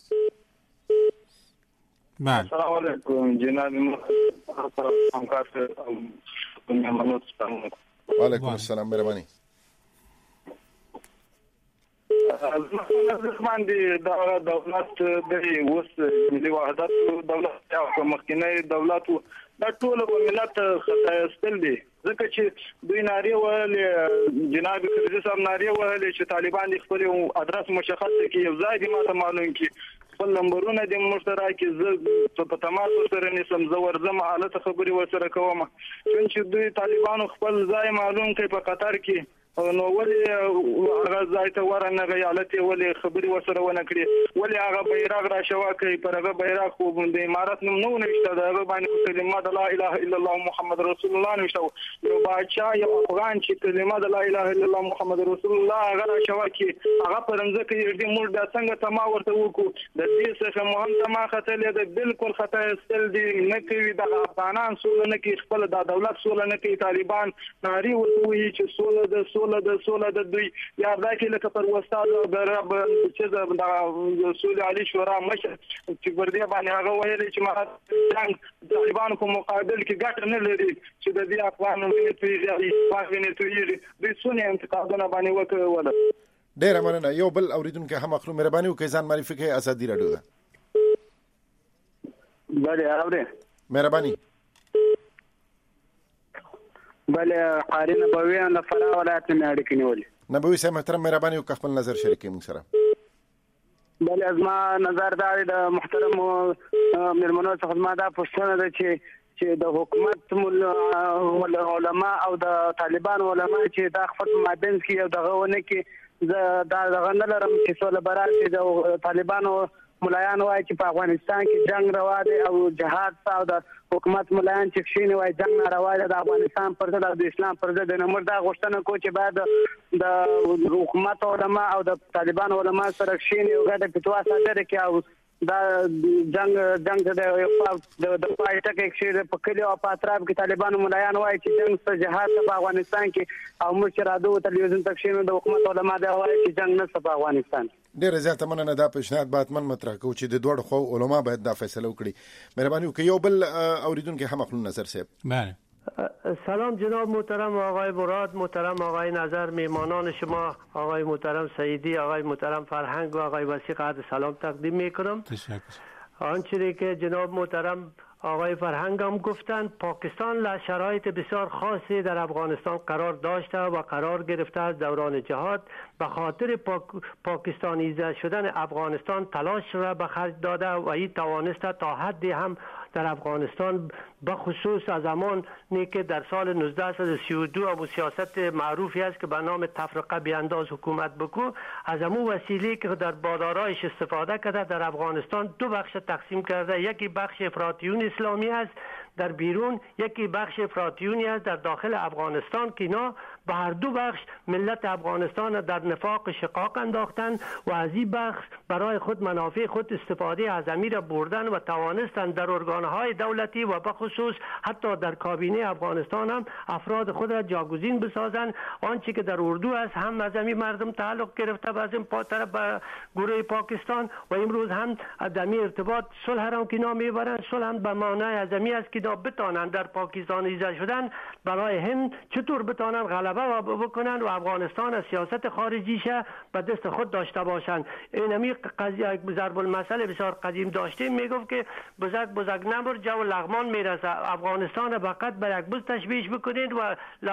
بله السلام علیکم جناب همکار منوت و علیکم السلام مهربانی. من د دولت د اوس ملي وحدت دولت او مخکنی دولت دا ټول ملت خطا استل دي ځکه چې دوی ناری وهلې جناب کرزي صاحب ناری وهلې چې طالبان خپل ادرس مشخص کړي یو ځای دي ماته معلوم کړي خپل نمبرونه د مشترک کې زه په تماس سره نسم زه ورزم حالت خبري ورسره کوم چې دوی طالبان خپل ځای معلوم کړي په قطر کې نو ولې هغه ځای ته ورنغه ایالت ولې خبري ورسره ونه کړي ولې هغه بیرغ را شوا کوي پر هغه بیرغ خو د امارات نوم نه نشته دا هغه باندې کلمه لا اله الا الله محمد رسول الله نشته یو بادشاہ یو افغان چې کلمه لا اله الا الله محمد رسول الله هغه را شوا کوي هغه پرمځه کې دې موږ د څنګه تما ورته وکړو د دې څخه مهم تما خطلې د بالکل خطا استل دي نه کوي د افغانان سول نه کوي خپل د دولت سول نه کوي طالبان ناری وایي چې سول د سول د سول د دوی یا دا کې لکه پر وستاد د رب چې د سول علي شورا مشر چې ورته باندې هغه ویلي چې ما څنګه طالبان په مقابل کې ګټ نه لري چې د دې افغانانو په پیژاري باندې تویري د سونې انتقادونه باندې وکړل. ډیر مننه. یو بل اوریدونکو هم اخلو مهرباني وکړئ ځان معرفي کړئ. ازادي راډیو ده. بله اوره مهرباني. بله قاری نبوي ان فرا ولایت نه اړیکې نیولې. نبوي صاحب محترم مهرباني وکړئ خپل نظر شریکې موږ سره. بله ازما نظر دا د محترم مېرمنو څخه ما دا پوښتنه ده چې چې د حکومت علما او د طالبان علما چې دا خپل مابین کې یو دغه ونه کې دا دغه نه لرم چې سول برات د طالبانو ملایان وایي چې په افغانستان کې جنگ روا دی او جهاد او د حکومت ملایان چې کښینی وایي جنگ ناروا دی د افغانستان پر ضد او د اسلام پر ضد. نو موږ دا غوښتنه کوو چې باید د حکومت علما او د طالبان علما سره کښینی او ګډه فتوا صادره کړي او دا جنگ جنگ د د پایټک کې په کلی او په اطراف کې طالبان ملایان وایي چې جنگ سره جهاد په افغانستان کې او موږ چې راځو تلویزیون ته کښینو د حکومت علما دا وایي چې جنگ نه په افغانستان. ډیر زیاته مننه. دا پیشنهاد باید من مطرح کوو چې د دوړ خو علما باید دا فیصله وکړي. مهرباني وکړئ. یو بل اوریدونکو هم خپل نظر صاحب. بله سلام جناب محترم آقای مراد، محترم آقای نظر، میهمانان شما آقای محترم سعیدی، آقای محترم فرهنگ و آقای وسیق عرض سلام تقدیم میکنم. آنچه که جناب محترم آقای فرهنگ هم گفتند پاکستان له شرایط بسیار خاصی در افغانستان قرار داشته و قرار گرفته از دوران جهاد به خاطر پاک پاکستانیزه شدن افغانستان تلاش را به خرج داده و این توانسته تا حدی هم در افغانستان به خصوص از زمانی که در سال نوزده سی و دو ابو سیاست معروفی است که به نام تفرقه بیانداز حکومت بکو از امو وسیله که در بادارایش استفاده کرده در افغانستان دو بخش تقسیم کرده. یکی بخش افراطیون اسلامی است در بیرون، یکی بخش افراطیونی است در داخل افغانستان که اینا به هر دو بخش ملت افغانستان در نفاق شقاق انداختن و از این بخش برای خود منافع خود استفاده از امیر بردن و توانستند در ارگانهای دولتی و به خصوص حتی در کابینه افغانستان هم افراد خود را جاگزین بسازند. آنچه که در اردو است هم از امیر مردم تعلق گرفته و از این طرف به گروه پاکستان و امروز هم از امیر ارتباط صلح را که نام میبرند. صلح هم به معنای از امیر است که بتانند در پاکستانیزه شدن برای هند چطور بتانند غلبه بکنند و افغانستان از سیاست خارجیش به دست خود داشته باشند. این همی قضیه ضرب المثل بسیار قدیم داشتیم میگفت که بزرگ بزرگ نبر جو لغمان میرسه. افغانستان فقط به یک بز تشبیه بکنید و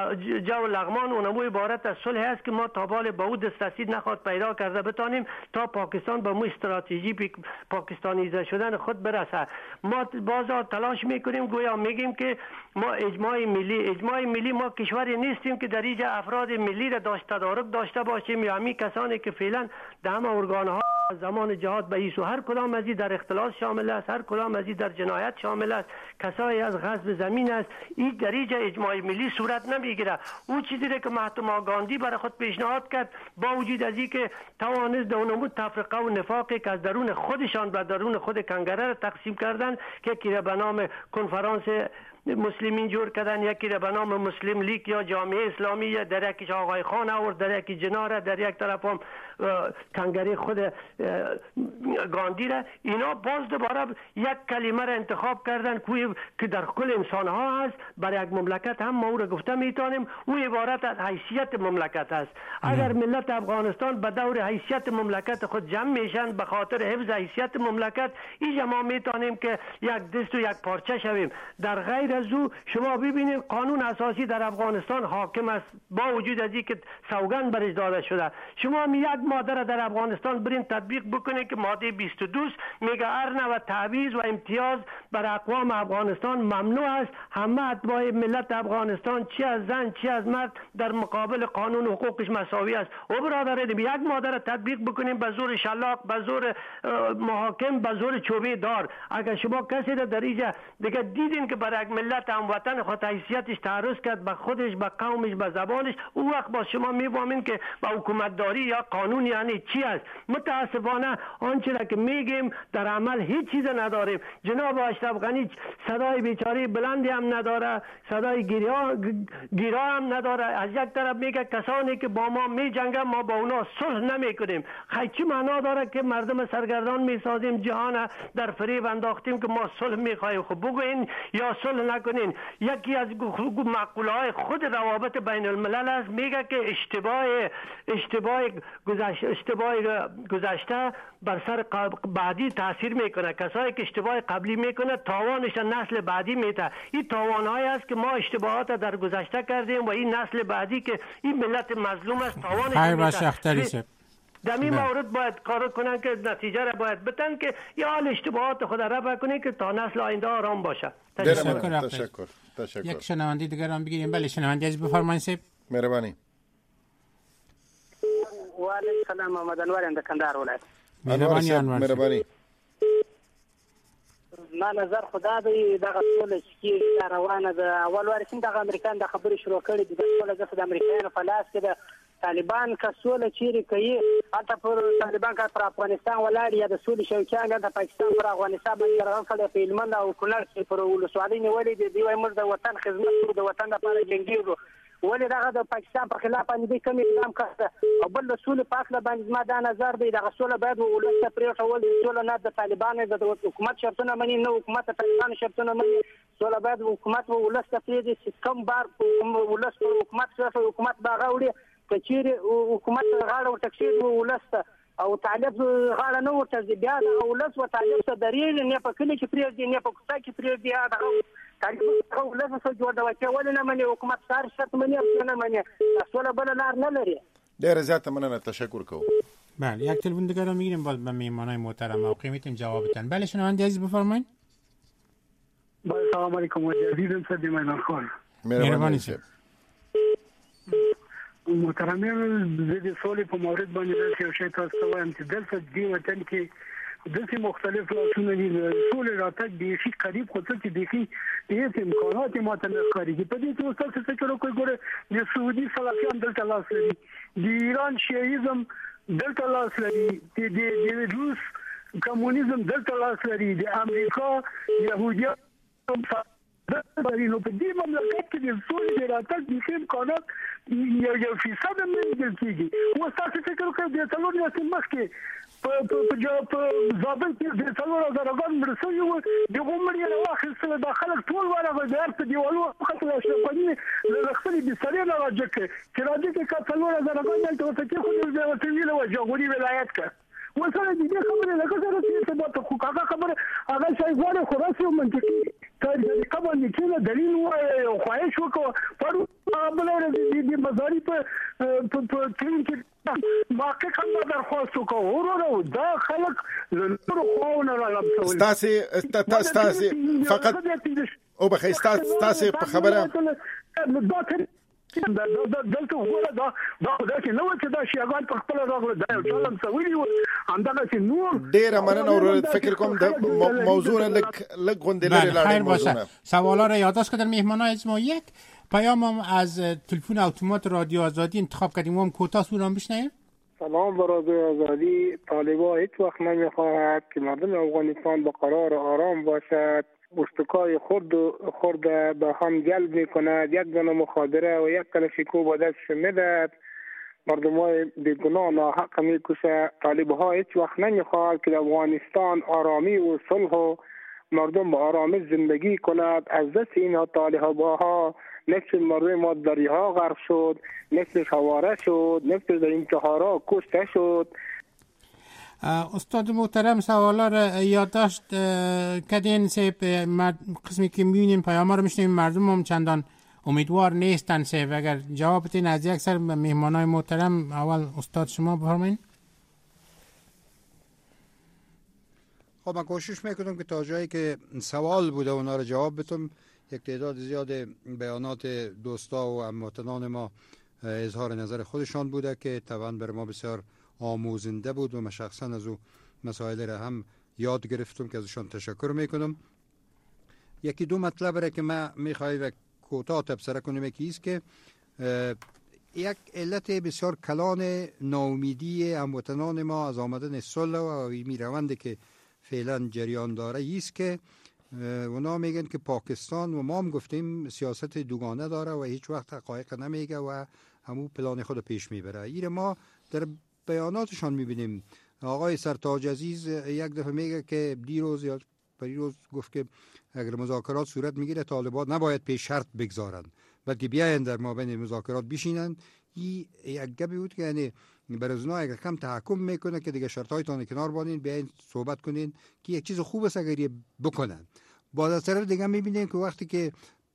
جو لغمان اونمو عبارت از صلح است که ما تا بال به او دسترسی نخواد پیدا کرده بتانیم تا پاکستان به مو استراتژی پاکستانیزه شدن خود برسه. ما بازار تلاش میکنیم گویا میگیم که ما اجماع ملی اجماع ملی ما کشوری نیستیم که در اینجا افراد ملی را داشته تدارک داشته باشیم یا همین کسانی که فعلا در همه ارگانها زمان جهاد به ایسو هر کدام از این در اختلاس شامل است، هر کدام از این در جنایت شامل است، کسایی از غصب زمین است. این در اینجا اجماع ملی صورت نمیگیره. او چیزی را که مهاتما گاندی برای خود پیشنهاد کرد با وجود از این که توانست دونمود تفرقه و نفاقی که از درون خودشان و درون خود کنگره را تقسیم کردن که که به نام کنفرانس مسلمین جور کردن، یکی را به نام مسلم لیگ یا جامعه اسلامی، در یکیش آقای خان آورد، در یکی جنار، در یک طرف هم کنگره خود گاندی را. اینا باز دوباره یک کلمه را انتخاب کردن که در کل انسان ها هست. برای یک مملکت هم ما او را گفته میتونیم او عبارت از حیثیت مملکت است. اگر ملت افغانستان به دور حیثیت مملکت خود جمع میشن به خاطر حفظ حیثیت مملکت، اینجا ما میتونیم که یک دست و یک پارچه شویم. در غیر از او شما ببینید قانون اساسی در افغانستان حاکم است با وجود از اینکه سوگند برش داده شده. شما می یک ماده در افغانستان برین تطبیق بکنید که ماده بیست و دو میگه هر نوع تبعیض و امتیاز بر اقوام افغانستان ممنوع است. همه اتباع ملت افغانستان چی از زن چی از مرد در مقابل قانون حقوقش مساوی است. او برادران یک ماده را تطبیق بکنیم به زور شلاق، به زور محاکم، به زور چوبه دار. اگر شما کسی را در اینجا دیگه دیدین که برای یک ملت هموطن خود حیثیتش تعرض کرد به خودش، به قومش، به زبانش، اون وقت با شما میفهمین که با حکومتداری یا قانون یعنی چی است. متاسفانه آنچه را که میگیم در عمل هیچ چیز نداریم. جناب اشرف غنی صدای بیچاره بلندی هم نداره، صدای گیرا گیرا هم نداره. از یک طرف میگه کسانی که با ما میجنگن ما با اونا صلح نمیکنیم. خیلی چی معنا داره که مردم سرگردان میسازیم، جهان در فریب انداختیم که ما صلح میخوایم؟ خب بگوین یا صلح نکنین. یکی از مقوله های خود روابط بین الملل است، میگه که اشتباه اشتباه گذشته اشتباه گذشته بر سر بعدی تاثیر میکنه. کسایی که اشتباه قبلی میکنه تاوانش نسل بعدی میده. این تاوانهایی است که ما اشتباهات در گذشته کردیم و این نسل بعدی که این ملت مظلوم است تاوانش میده. در این مورد باید کار کنن که نتیجه را باید بتن که یا حال اشتباهات خود را رفع کنین که تا نسل آینده آرام باشه. تشکر. تشکر. تشکر. یک شنونده دیگر هم بگیریم. بله شنونده عزیز بفرمایید سیب. مهربانی. و علیکم السلام. محمد انور اند کندهار ولایت. مهربانی انور. مهربانی. ما نظر خدا دی دغه ټول چې روانه ده. اول وارسین دغه امریکایان د خبرې شروع کړې دي. د ټول ځکه د امریکایانو په لاس کې ده. طالبان که سوله چیرې کوي حتی پر طالبان که پر افغانستان ولاړ یا د سولې شوقیان د پاکستان پر افغانستان باندې یرغل کړی په هلمند او کونړ کې پر ولسوالۍ نیولې دي. دوی وایي موږ د وطن خدمت کوو، د وطن لپاره جنګېږو. ولې دغه د پاکستان په خلاف باندې دوی کوم اقدام کړی او بل د سولې په هکله باندې زما دا نظر دی دغه سوله باید ولس ته پرېښول. سوله نه د طالبانو د حکومت شرطونه مني، نه حکومت د طالبانو شرطونه مني. سوله باید حکومت و ولس ته پرېږدي چې کوم بار ولس پر حکومت شرط حکومت به هغه وړي که چیرې حکومت غاړه ورته کښېږدي ولس ته او طالب غاړه نه ورته ږدي بیا دغه ولس و طالب ته درېږي، نه په کلي کې پرېږدي نه په کوڅه کې پرېږدي. دغه طالب هغه ولس سره جوړه وکړي ولې نه مني حکومت سار شرط مني او نه مني. سوله بله لار نه لري. ډېره زیاته مننه. تشکر کوم. بله یک تلفن دیگر رو میگیریم باز به مهمانای محترم و قیمتیم جواب بدن. بله شنونده عزیز بفرمایید. بله سلام علیکم. عزیزم صد میدان خان. مهربانی شید. محترمین زه د سولې په مورد باندې داسې یو شی تاسو ته وایم چې دلته دې وطن کې داسې مختلف لاسونه دي. د سولې راتګ بیخي قریب خو څه چې بیخي هېڅ امکانات یې ماته نه ښکارېږي. په دې کې اوس تاسو فکر وکړئ ګوره د سعودي سلفیان دلته لاس لري، د ایران شیعیزم دلته لاس لري، د روس کمونیزم دلته لاس لري، د امریکا یهودیان نو په دې مملکت کې د سولې د راتګ بیخي امکانات یو یو فیصد هم نه لیدل کېږي. اوس تاسو فکر وکړئ د څلور میاشتې مخکې په زابل کې د څلور هزاره ګان مړه شوي وو. د هغو مړي یې راواخیستل، دا خلک ټول ورغلل د هر په دیوالو وختل. اشرف غني له خپلې بسترې نه راجګ کړ چې راځي کې که څلور هزاره ګان دلته ورته کېښودل بیا ورته ویله وه جاغوري ولایت که اوس هغه د دې خبرې لکه زه رسېږم ثبات خو هغه خبره هغه شی غواړي خو راسې او منطقي طریقه باندې کېنه دلیل ووایه او خواهش وکړه. پرون بله ورځ د مزاري په ټرین کې محقق هم دا درخواست وکړه. وروره دا خلک له نورو خواوو نه راغمسول. ستاسې ستاسې فقط وبخئ ستاسې په خبره دلته وګوره دا دا داسې نه وه چې دا شیعهګان په خپله راغله، دا یو چا هم سوي وو. همدغسې نور ډېره مننه ورور. فکر کوم د موضوع نه لږ لږ غوندې لرې لاړې موضوع. سوالا را یادداشت کردن مهمانای از ما. یک پیام هم از تلفن اتومات رادیو آزادی انتخاب کردیم. هم کوتاه سوران بشنویم. سلام برای آزادی. طالبان هیچ وقت نمیخواهد که مردم افغانستان به قرار آرام باشد. اشتکای خود خورده به هم جلب میکند، یک دانه مخادره و یک کنه شکو به دستش میدهد، مردم های بیگناه ناحق میکشه. طالبها هیچ وقت نمیخواهد که افغانستان آرامی و صلح و مردم به آرامش زندگی کند. از دست این طالبها نصف مردم ما دریاها غرق شد، نصفش حواره شد، نصفش در انتحارها کشته شد. استاد محترم سوالا را یادداشت کردین سه قسمی که میبینیم پیاما رو میشنیم مردم هم چندان امیدوار نیستن سه و اگر جواب بدین از یک سر مهمانای محترم اول استاد شما بفرمایید. خب من کوشش میکنم که تا جایی که سوال بوده اونا رو جواب بدم. یک تعداد زیاد بیانات دوستا و هموطنان ما اظهار نظر خودشان بوده که طبعا بر ما بسیار آموزنده بود و من شخصا از او مسائل را هم یاد گرفتم که ازشان تشکر میکنم. یکی دو مطلب را که من میخوایم کوتاه تبصره کنم. یکی است که یک علت بسیار کلان ناامیدی هموطنان ما از آمدن صلح و این روندی که فعلا جریان داره است که اونا میگن که پاکستان و ما هم گفتیم سیاست دوگانه داره و هیچ وقت حقایق نمیگه و همون پلان خود پیش میبره. این ما در بیاناتشان میبینیم. آقای سرتاج عزیز یک دفعه میگه که دیروز یا پریروز گفت که اگر مذاکرات صورت میگیره طالبان نباید پیش شرط بگذارن بلکه بیاین در مابین مذاکرات بشینن. این یک گپی بود که یعنی برزنا اگر کم تحکم میکنه که دیگه شرطایتان کنار بانین بیاین صحبت کنین که یک چیز خوب است اگر بکنن. باز از طرف دیگه میبینیم که وقتی که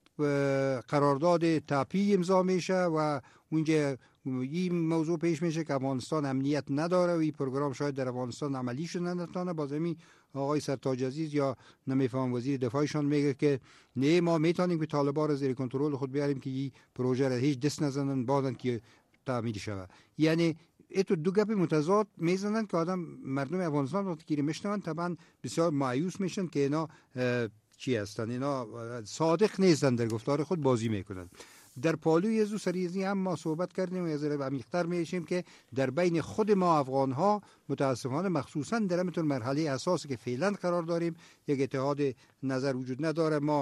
قرارداد تاپی امضا میشه و اونجا این موضوع پیش میشه که افغانستان امنیت نداره و این پروگرام شاید در افغانستان عملی شده نتونه، باز همین آقای سرتاج عزیز یا نمیفهم وزیر دفاعشان میگه که نه ما میتونیم که طالبان را زیر کنترل خود بیاریم که این پروژه را هیچ دست نزنن بعدن که تعمیر شوه. یعنی ایتو دو گپ متضاد میزنن که آدم مردم افغانستان وقتی که میشنون طبعا بسیار مایوس میشن که اینا چی هستن، اینا صادق نیستن، در گفتار خود بازی میکنن. در پالوی ازو سریزی هم ما صحبت کردیم و از عمیق‌تر میشیم که در بین خود ما افغان ها متاسفانه مخصوصا در همین مرحله اساسی که فعلا قرار داریم یک اتحاد نظر وجود نداره. ما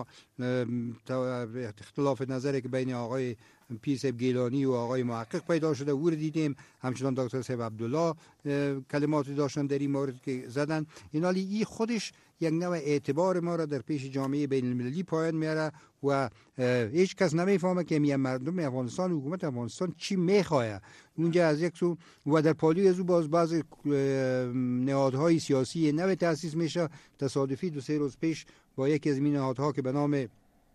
اختلاف نظری که بین آقای پیر صاحب گیلانی و آقای محقق پیدا شده او رو دیدیم، همچنان دکتر صاحب عبدالله کلماتی داشتن در این مورد که زدن. این حالی این خودش یک نوع اعتبار ما را در پیش جامعه بین المللی پایان میاره و هیچ کس نمیفهمه که می مردم افغانستان و حکومت افغانستان چی میخواه اونجا از یک سو. و در پالوی از او باز بعض نهادهای سیاسی نو تأسیس میشه. تصادفی دو سه روز پیش با یکی از این نهادها که به نام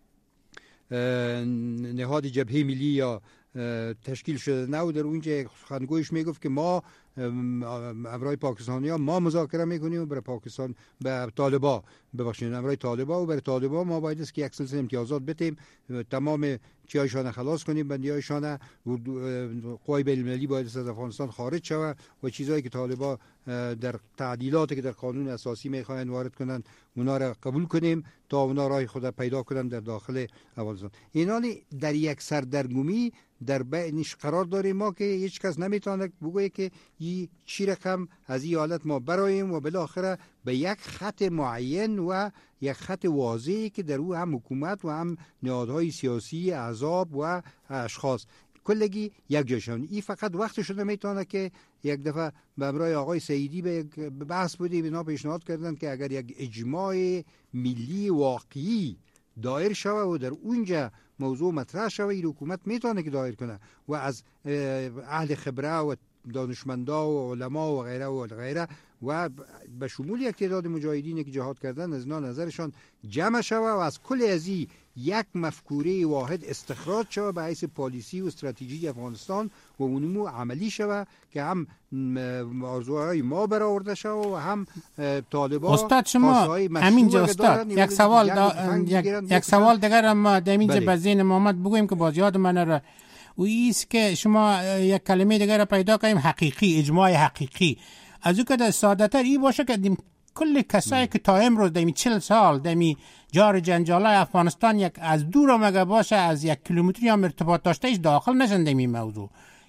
نهاد جبهه ملی یا تشکیل شده نو، در اونجا خانگویش میگفت که ما امرای پاکستانی ها ما مذاکره میکنیم و برای پاکستان به طالبا ببخشید امرای طالبا و برای طالبا ما باید است که یک سلسله امتیازات بدیم، تمام چیایشان خلاص کنیم، بندیایشان قوای بین المللی باید از افغانستان خارج شود و چیزایی که طالبا در تعدیلاتی که در قانون اساسی میخواین وارد کنن اونا را قبول کنیم تا اونا راه خود پیدا کنن در داخل افغانستان. اینالی در یک سردرگمی در بینش قرار داریم ما که هیچ کس نمیتونه بگه که این چی رقم از این حالت ما برایم و بالاخره به یک خط معین و یک خط واضحی که در او هم حکومت و هم نهادهای سیاسی، احزاب و اشخاص کلگی یک جاشون. این فقط وقت شده میتونه که یک دفعه به امرای آقای سعیدی به بحث بودیم، اینا پیشنهاد کردن که اگر یک اجماع ملی واقعی دایر شوه و در اونجا موضوع مطرح شوه این حکومت میتونه که دایر کنه و از اهل خبره و دانشمندا و علما و غیره و غیره و به شمول یک تعداد مجاهدین که جهاد کردن از اینا نظرشان جمع شوه و از کل ازی یک مفکوره واحد استخراج شوه به حیث پالیسی و استراتژی افغانستان و اونمو عملی شوه که هم آرزوهای ما برآورده شوه و هم طالبان. استاد شما همینجا استاد یک سوال دا یک, یک سوال دیگر ما در اینجا به ذهن محمد بگویم که باز یاد من را و ایست که شما یک کلمه دیگر را پیدا کنیم، حقیقی، اجماع حقیقی. از او که در ساده‌تر ای باشه که کل کسایی که تا امروز در چهل سال در جار جنجالای افغانستان یک از دور مگه باشه از یک کیلومتری هم ارتباط داشته ایش داخل نشن در این موضوع.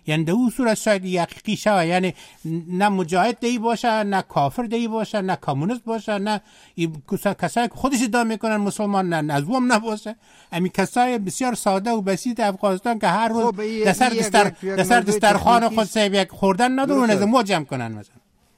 یعنی در اون صورت شاید یقیقی شود، یعنی نه مجاهد دی باشه، نه کافر دی باشه، نه کمونیست باشه، نه کسایی که خودش ادعا میکنن مسلمان، نه از اون نباشه. همین کسای بسیار ساده و بسیط افغانستان که هر روز دستر دستر دستر دسترخوان خود سه یک خوردن ندارن، از ما جمع کنن مثلا.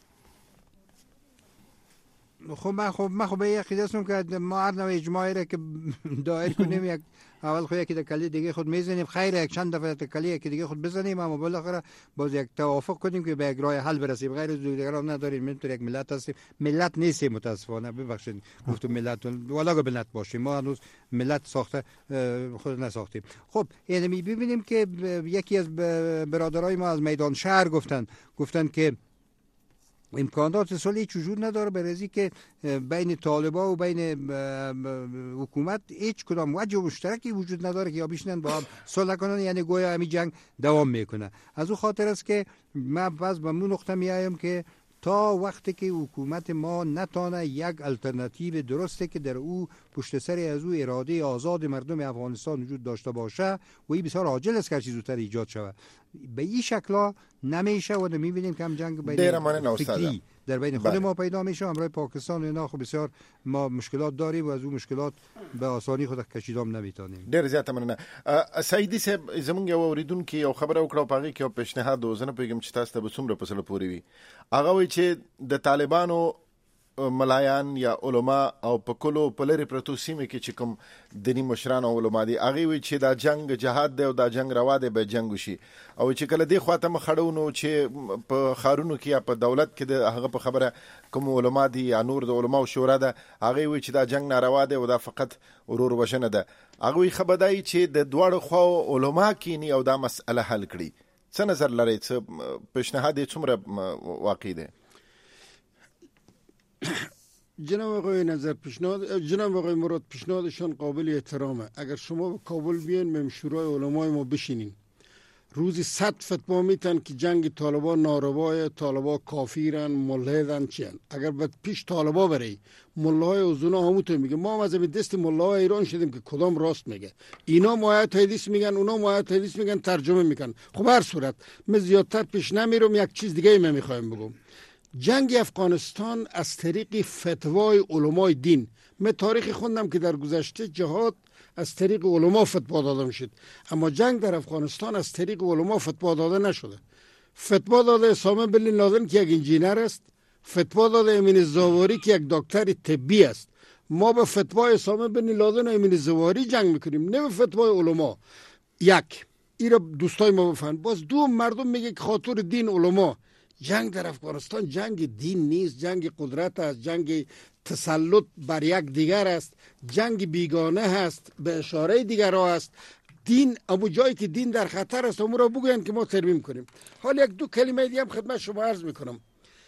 خب من خب من خب به عقیده هستم که ما هر نوع اجماعی را که دایر کنیم، یک اول خود یکی دکلی دیگه خود میزنیم، خیر یک چند دفعه دکلی یکی دیگه خود بزنیم، اما بالاخره باز یک توافق کنیم که به یک راه حل برسیم. غیر از دیگران نداریم. من تو یک ملت هستیم، ملت نیستیم متاسفانه، ببخشید گفتم ملت والا ملت باشیم، ما هنوز ملت ساخته خود نساختیم. خب یعنی ببینیم که یکی از برادرای ما از میدان شهر گفتن گفتن که امکانات صلح هیچ وجود نداره، برای که بین طالبا و بین حکومت هیچ کدام وجه مشترکی وجود نداره که یا بشینن با هم صلح کنن، یعنی گویا همین جنگ دوام میکنه. از اون خاطر است که من باز به اون نقطه میایم که تا وقتی که حکومت ما نتانه یک الटरनेटिव درسته که در او پشت سر از او اراده آزاد مردم افغانستان وجود داشته باشه و این بسیار عاجل است که چیزی زودتر ایجاد شود، به این شکل نمیشه و میبینیم که هم جنگ بین فکری در بین خود ما پیدا میشه. همراه پاکستان و اینا خب بسیار ما مشکلات داریم و از اون مشکلات به آسانی خود کشیدام نمیتونیم. ډیر زیاته مننه. سعیدی صاحب زمونږ یو اوریدونکي یو خبره وکړه په هغې کې یو پیشنهاد و، زه نه پوهېږم چې تاسو ته به څومره په زړه پورې وي. هغه وایي چې د طالبانو ملایان یا علما او په کلو په لرې پرتو سیمې کې چې کوم دیني مشران او علما دي، هغې وایي چې دا جنګ جهاد دی او دا جنګ روا دی، به جنګ وشي. او چې کله دې خواته مخ اړو نو چې په ښارونو کې یا په دولت کې د هغه په خبره کوم علما دي یا نور د علماو شورا ده، هغې وایي چې دا جنګ ناروا دی او دا فقط ورور وژنه ده. هغه وایي ښه به دا وي چې د دواړو خواو علما کیني او دا مسئله حل کړي. څه نظر لرئ؟ څه پیشنهاد یې څومره واقع دی؟ جناب آقای نظر پیشنهاد جناب آقای مراد پیشنهادشان قابل احترامه. اگر شما به کابل بیاین مم شورای علمای ما بشینین، روزی صد فتوا میتن که جنگ طالبان ناروا، طالبان کافیرن، ملحدن، چیان. اگر به پیش طالبان بری، ملاهای اوزونا همونطور میگه. ما هم از این دست ملاهای ایران شدیم که کدام راست میگه. اینا مایت حدیث میگن، اونا مایت حدیث میگن، ترجمه میگن. خب هر صورت من زیادتر پیش نمیرم. یک چیز دیگه من میخوایم بگم. جنگ افغانستان از طریق فتوای علمای دین، من تاریخ خوندم که در گذشته جهاد از طریق علما فتوا داده میشد، اما جنگ در افغانستان از طریق علما فتوا داده نشده. فتوا داده اسامه بن لادن که یک انجینر است، فتوا داده امین الزواری که یک دکتر طبی است. ما به فتوای اسامه بن لادن و امین الزواری جنگ میکنیم، نه به فتوای علما. یک این را دوستای ما بفهمن. باز دو مردم میگه که خاطر دین علما. جنگ در افغانستان جنگ دین نیست، جنگ قدرت است، جنگ تسلط بر یک دیگر است، جنگ بیگانه است، به اشاره دیگر است. دین ابو جایی که دین در خطر است امور را بگوین که ما ترمیم کنیم. حالا یک دو کلمه دیگه هم خدمت شما عرض میکنم.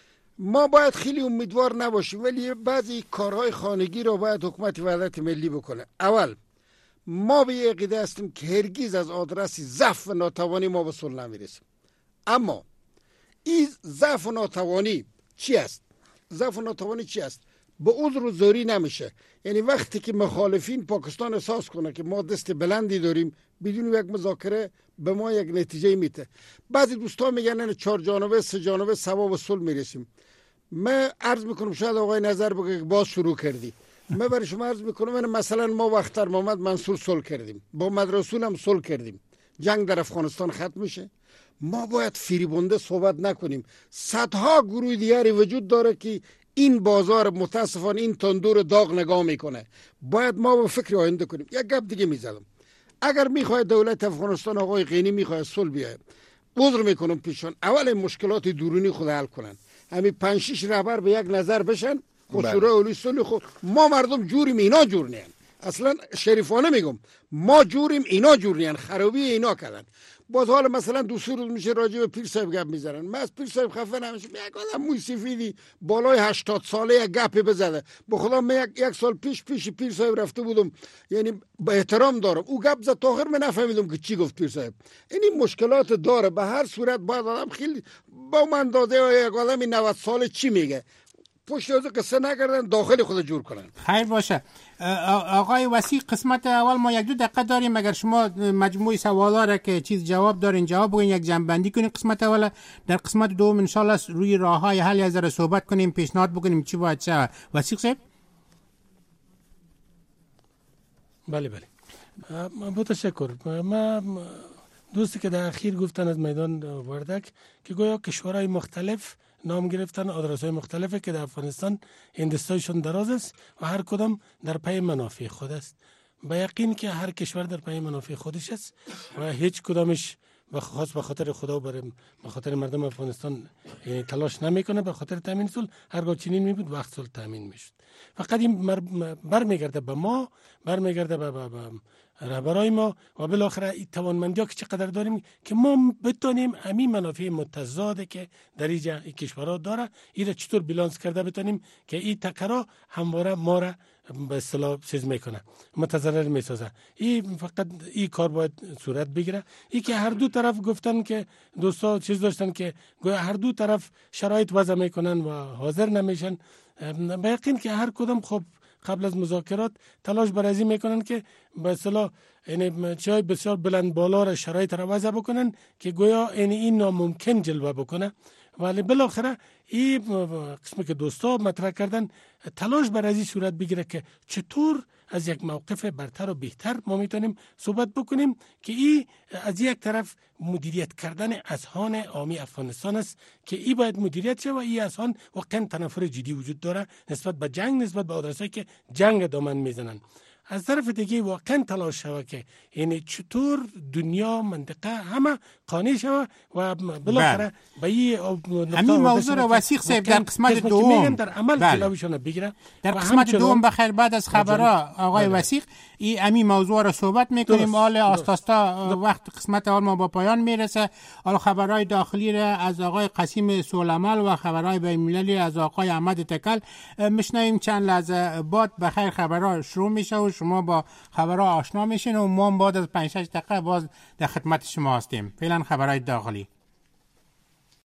ما باید خیلی امیدوار نباشیم، ولی بعضی کارهای خانگی را باید حکومت وحدت ملی بکنه. اول ما به یک عقیده هستیم که هرگز از آدرس ضعف و ناتوانی ما به صلح نمیرسیم. اما این ضعف و ناتوانی چی است؟ ضعف و ناتوانی چی است؟ به عذر و زاری نمیشه. یعنی وقتی که مخالفین پاکستان احساس کنه که ما دست بلندی داریم، بدون یک مذاکره به ما یک نتیجه میده. بعضی دوستان میگن نه چهار جانبه سه جانبه ثواب و صلح میرسیم. من عرض میکنم شاید آقای نظر بگه که باز شروع کردی. من برای شما عرض میکنم من مثلا ما وقت محمد منصور صلح کردیم، با مدرسول هم صلح کردیم، جنگ در افغانستان ختم میشه. ما باید فریبنده صحبت نکنیم. صدها گروه دیگری وجود داره که این بازار متاسفانه این تندور داغ نگاه میکنه. باید ما به فکر آینده کنیم. یک گپ دیگه میزدم. اگر میخواد دولت افغانستان آقای غنی میخواد صلح بیاید، عذر میکنم پیشان، اول مشکلات درونی خود حل کنن. همین پنج شش رهبر به یک نظر بشن، خود شورای عالی صلح خود. ما مردم جوریم، اینا جور نیان. اصلا شریفانه میگم ما جوریم، اینا جور نیان. خرابی اینا کردن. باز حالا مثلا دو سه روز میشه راجع به پیر صاحب گپ میزنن. من از پیر صاحب خفه نمیشم. یک آدم موی سفیدی بالای هشتاد ساله یک گپی بزنه. به خدا من یک, یک سال پیش پیش پیر صاحب رفته بودم، یعنی با احترام دارم، او گپ زد تا آخر من نفهمیدم که چی گفت پیر صاحب. این مشکلات داره. به هر صورت باید آدم خیلی با من داده یک آدم نود ساله چی میگه. پشت از قصه نکردن داخل خود جور کنن. خیر باشه. آقای وسیق، قسمت اول ما یک دو دقیقه داریم، اگر شما مجموعه سوالا را که چیز جواب دارین جواب بگین، یک جنبندی کنین قسمت اول. در قسمت دوم ان شاء الله روی راههای حل از ذره صحبت کنیم، پیشنهاد بکنیم چی باید چه. وسیق صاحب. بله بله با تشکر. ما دوستی که در اخیر گفتن از میدان وردک که گویا کشورهای مختلف نام گرفتن، آدرس‌های مختلفه که در افغانستان هندستایشون دراز است و هر کدام در پی منافع خود است. به یقین که هر کشور در پی منافع خودش است و هیچ کدامش به خاص به خاطر خدا و به خاطر مردم افغانستان تلاش نمیکنه. به خاطر تامین صلح هرگاه چنین می بود وقت صلح تامین میشد. فقط این برمیگرده به ما، برمیگرده به رهبرای ما و بالاخره این توانمندی ها که چقدر داریم که ما بتونیم همین منافع متضاده که در اینجا این کشورها داره این را چطور بیلانس کرده بتونیم که این تکرا همواره ما را به اصطلاح چیز میکنه، متضرر میسازه. این فقط این کار باید صورت بگیره. این که هر دو طرف گفتن که دوستا چیز داشتن که گویا هر دو طرف شرایط وضع میکنن و حاضر نمیشن. به یقین که هر کدام خب قبل از مذاکرات تلاش برازی میکنن که به اصطلاح یعنی چای بسیار بلند بالا را شرایط را وضع بکنن که گویا یعنی این ناممکن جلوه بکنه. ولی بالاخره این قسمی که دوستا مطرح کردن تلاش برازی صورت بگیره که چطور از یک موقف برتر و بهتر ما میتونیم صحبت بکنیم که این از یک طرف مدیریت کردن اذهان عامی افغانستان است که این باید مدیریت شه و این اذهان واقعا تنفر جدی وجود داره نسبت به جنگ، نسبت به آدرسایی که جنگ دامن میزنن. از طرف دیگه واقعا تلاش شوه که یعنی چطور دنیا منطقه همه قانع شوه و بالاخره به این همین موضوع رو وسیق صاحب در قسمت دوم در عمل جلوشون بگیره. در قسمت دوم بخیر بعد از خبرها آقای وسیق این همین موضوع رو صحبت میکنیم. حال آستاستا وقت قسمت اول ما با پایان میرسه. حالا خبرهای داخلی را از آقای قاسم سولمال و خبرهای بین‌المللی از آقای احمد تکل میشنویم. چند لحظه بعد بخیر خبرها شروع میشه و شما با خبرها آشنا میشین و ما بعد از پنج شش دقیقه باز در خدمت شما هستیم. فعلا خبرهای داخلی.